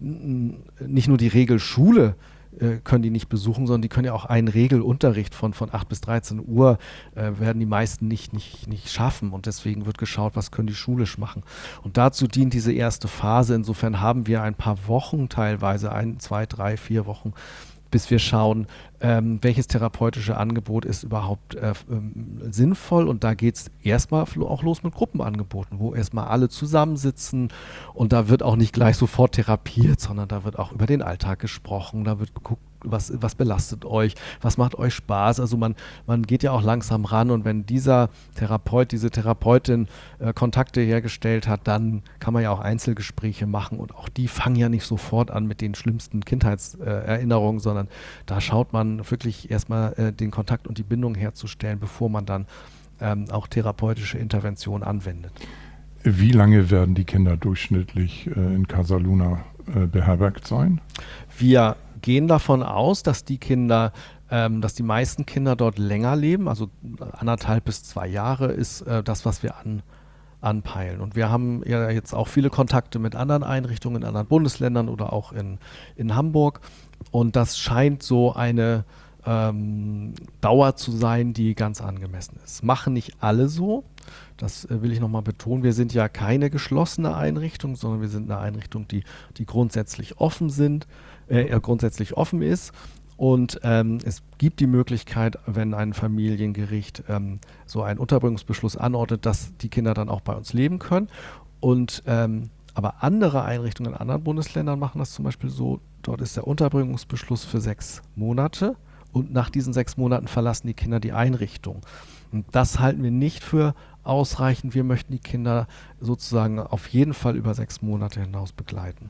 n- nicht nur die Regelschule können die nicht besuchen, sondern die können ja auch einen Regelunterricht von, von acht bis dreizehn Uhr äh, werden die meisten nicht, nicht, nicht schaffen, und deswegen wird geschaut, was können die schulisch machen. Und dazu dient diese erste Phase. Insofern haben wir ein paar Wochen, teilweise ein, zwei, drei, vier Wochen, bis wir schauen, ähm, welches therapeutische Angebot ist überhaupt äh, ähm, sinnvoll. Und da geht es erstmal auch los mit Gruppenangeboten, wo erstmal alle zusammensitzen, und da wird auch nicht gleich sofort therapiert, sondern da wird auch über den Alltag gesprochen, da wird geguckt, was, was belastet euch, was macht euch Spaß. Also man, man geht ja auch langsam ran, und wenn dieser Therapeut, diese Therapeutin äh, Kontakte hergestellt hat, dann kann man ja auch Einzelgespräche machen, und auch die fangen ja nicht sofort an mit den schlimmsten Kindheitserinnerungen, äh, sondern da schaut man wirklich erstmal äh, den Kontakt und die Bindung herzustellen, bevor man dann ähm, auch therapeutische Intervention anwendet. Wie lange werden die Kinder durchschnittlich äh, in Casa Luna äh, beherbergt sein? Wir gehen davon aus, dass die Kinder, ähm, dass die meisten Kinder dort länger leben, also anderthalb bis zwei Jahre ist äh, das, was wir an, anpeilen. Und wir haben ja jetzt auch viele Kontakte mit anderen Einrichtungen in anderen Bundesländern oder auch in, in Hamburg. Und das scheint so eine ähm, Dauer zu sein, die ganz angemessen ist. Machen nicht alle so. Das äh, will ich nochmal betonen. Wir sind ja keine geschlossene Einrichtung, sondern wir sind eine Einrichtung, die, die grundsätzlich offen sind, äh, grundsätzlich offen ist. Und ähm, es gibt die Möglichkeit, wenn ein Familiengericht ähm, so einen Unterbringungsbeschluss anordnet, dass die Kinder dann auch bei uns leben können. Und ähm, aber andere Einrichtungen in anderen Bundesländern machen das zum Beispiel so, dort ist der Unterbringungsbeschluss für sechs Monate und nach diesen sechs Monaten verlassen die Kinder die Einrichtung. Und das halten wir nicht für ausreichend. Wir möchten die Kinder sozusagen auf jeden Fall über sechs Monate hinaus begleiten.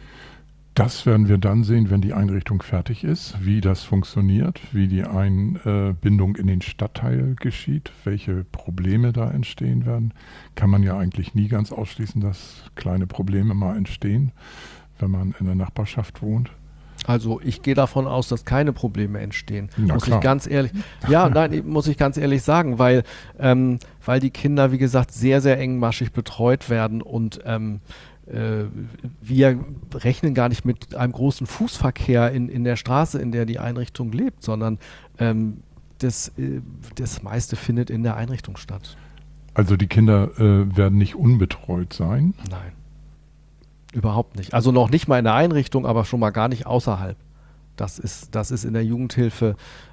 Das werden wir dann sehen, wenn die Einrichtung fertig ist, wie das funktioniert, wie die Einbindung in den Stadtteil geschieht, welche Probleme da entstehen werden. Kann man ja eigentlich nie ganz ausschließen, dass kleine Probleme mal entstehen, wenn man in der Nachbarschaft wohnt. Also ich gehe davon aus, dass keine Probleme entstehen. Na muss klar. ich ganz ehrlich, ja, nein, muss ich ganz ehrlich sagen, weil, ähm, weil die Kinder, wie gesagt, sehr, sehr engmaschig betreut werden und ähm, äh, wir rechnen gar nicht mit einem großen Fußverkehr in, in der Straße, in der die Einrichtung lebt, sondern ähm, das, äh, das meiste findet in der Einrichtung statt. Also die Kinder äh, werden nicht unbetreut sein? Nein. Überhaupt nicht. Also noch nicht mal in der Einrichtung, aber schon mal gar nicht außerhalb. Das ist, das ist in der Jugendhilfe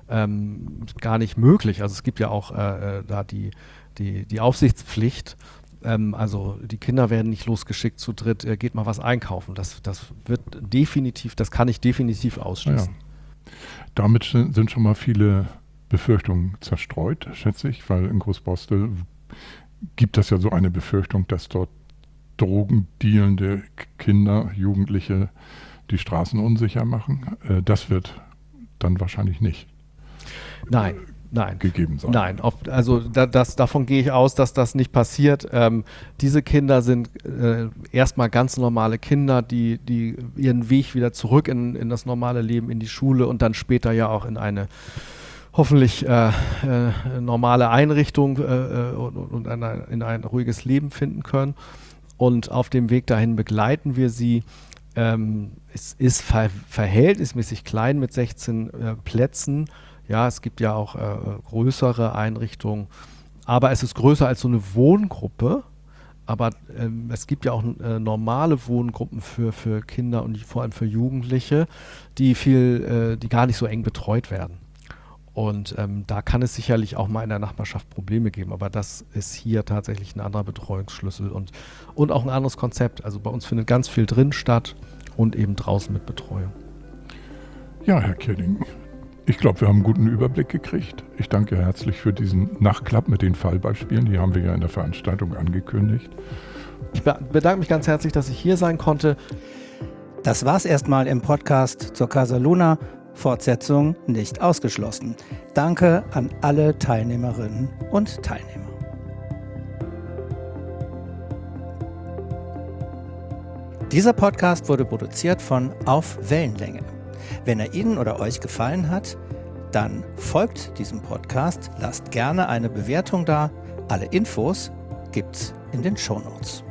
ähm, gar nicht möglich. Also es gibt ja auch äh, da die, die, die Aufsichtspflicht. Ähm, also die Kinder werden nicht losgeschickt zu dritt, äh, geht mal was einkaufen. Das, das wird definitiv, das kann ich definitiv ausschließen. Ja. Damit sind schon mal viele Befürchtungen zerstreut, schätze ich, weil in Großborstel gibt es ja so eine Befürchtung, dass dort drogendealende Kinder, Jugendliche die Straßen unsicher machen. Äh, das wird dann wahrscheinlich nicht Nein, nein. gegeben sein. Nein, auf, also da, das, davon gehe ich aus, dass das nicht passiert. Ähm, diese Kinder sind äh, erstmal ganz normale Kinder, die, die ihren Weg wieder zurück in, in das normale Leben, in die Schule und dann später ja auch in eine hoffentlich äh, äh, normale Einrichtung äh, und, und eine, in ein ruhiges Leben finden können. Und auf dem Weg dahin begleiten wir sie. Ähm, es ist ver- verhältnismäßig klein mit sechzehn äh, Plätzen. Ja, es gibt ja auch äh, größere Einrichtungen. Aber es ist größer als so eine Wohngruppe. Aber ähm, es gibt ja auch äh, normale Wohngruppen für, für Kinder und vor allem für Jugendliche, die, viel, äh, die gar nicht so eng betreut werden. Und ähm, da kann es sicherlich auch mal in der Nachbarschaft Probleme geben, aber das ist hier tatsächlich ein anderer Betreuungsschlüssel und, und auch ein anderes Konzept. Also bei uns findet ganz viel drin statt und eben draußen mit Betreuung. Ja, Herr Kirding, ich glaube, wir haben einen guten Überblick gekriegt. Ich danke herzlich für diesen Nachklapp mit den Fallbeispielen. Die haben wir ja in der Veranstaltung angekündigt. Ich bedanke mich ganz herzlich, dass ich hier sein konnte. Das war's erstmal im Podcast zur Casa Luna. Fortsetzung nicht ausgeschlossen. Danke an alle Teilnehmerinnen und Teilnehmer. Dieser Podcast wurde produziert von Auf Wellenlänge. Wenn er Ihnen oder euch gefallen hat, dann folgt diesem Podcast, lasst gerne eine Bewertung da. Alle Infos gibt's in den Shownotes.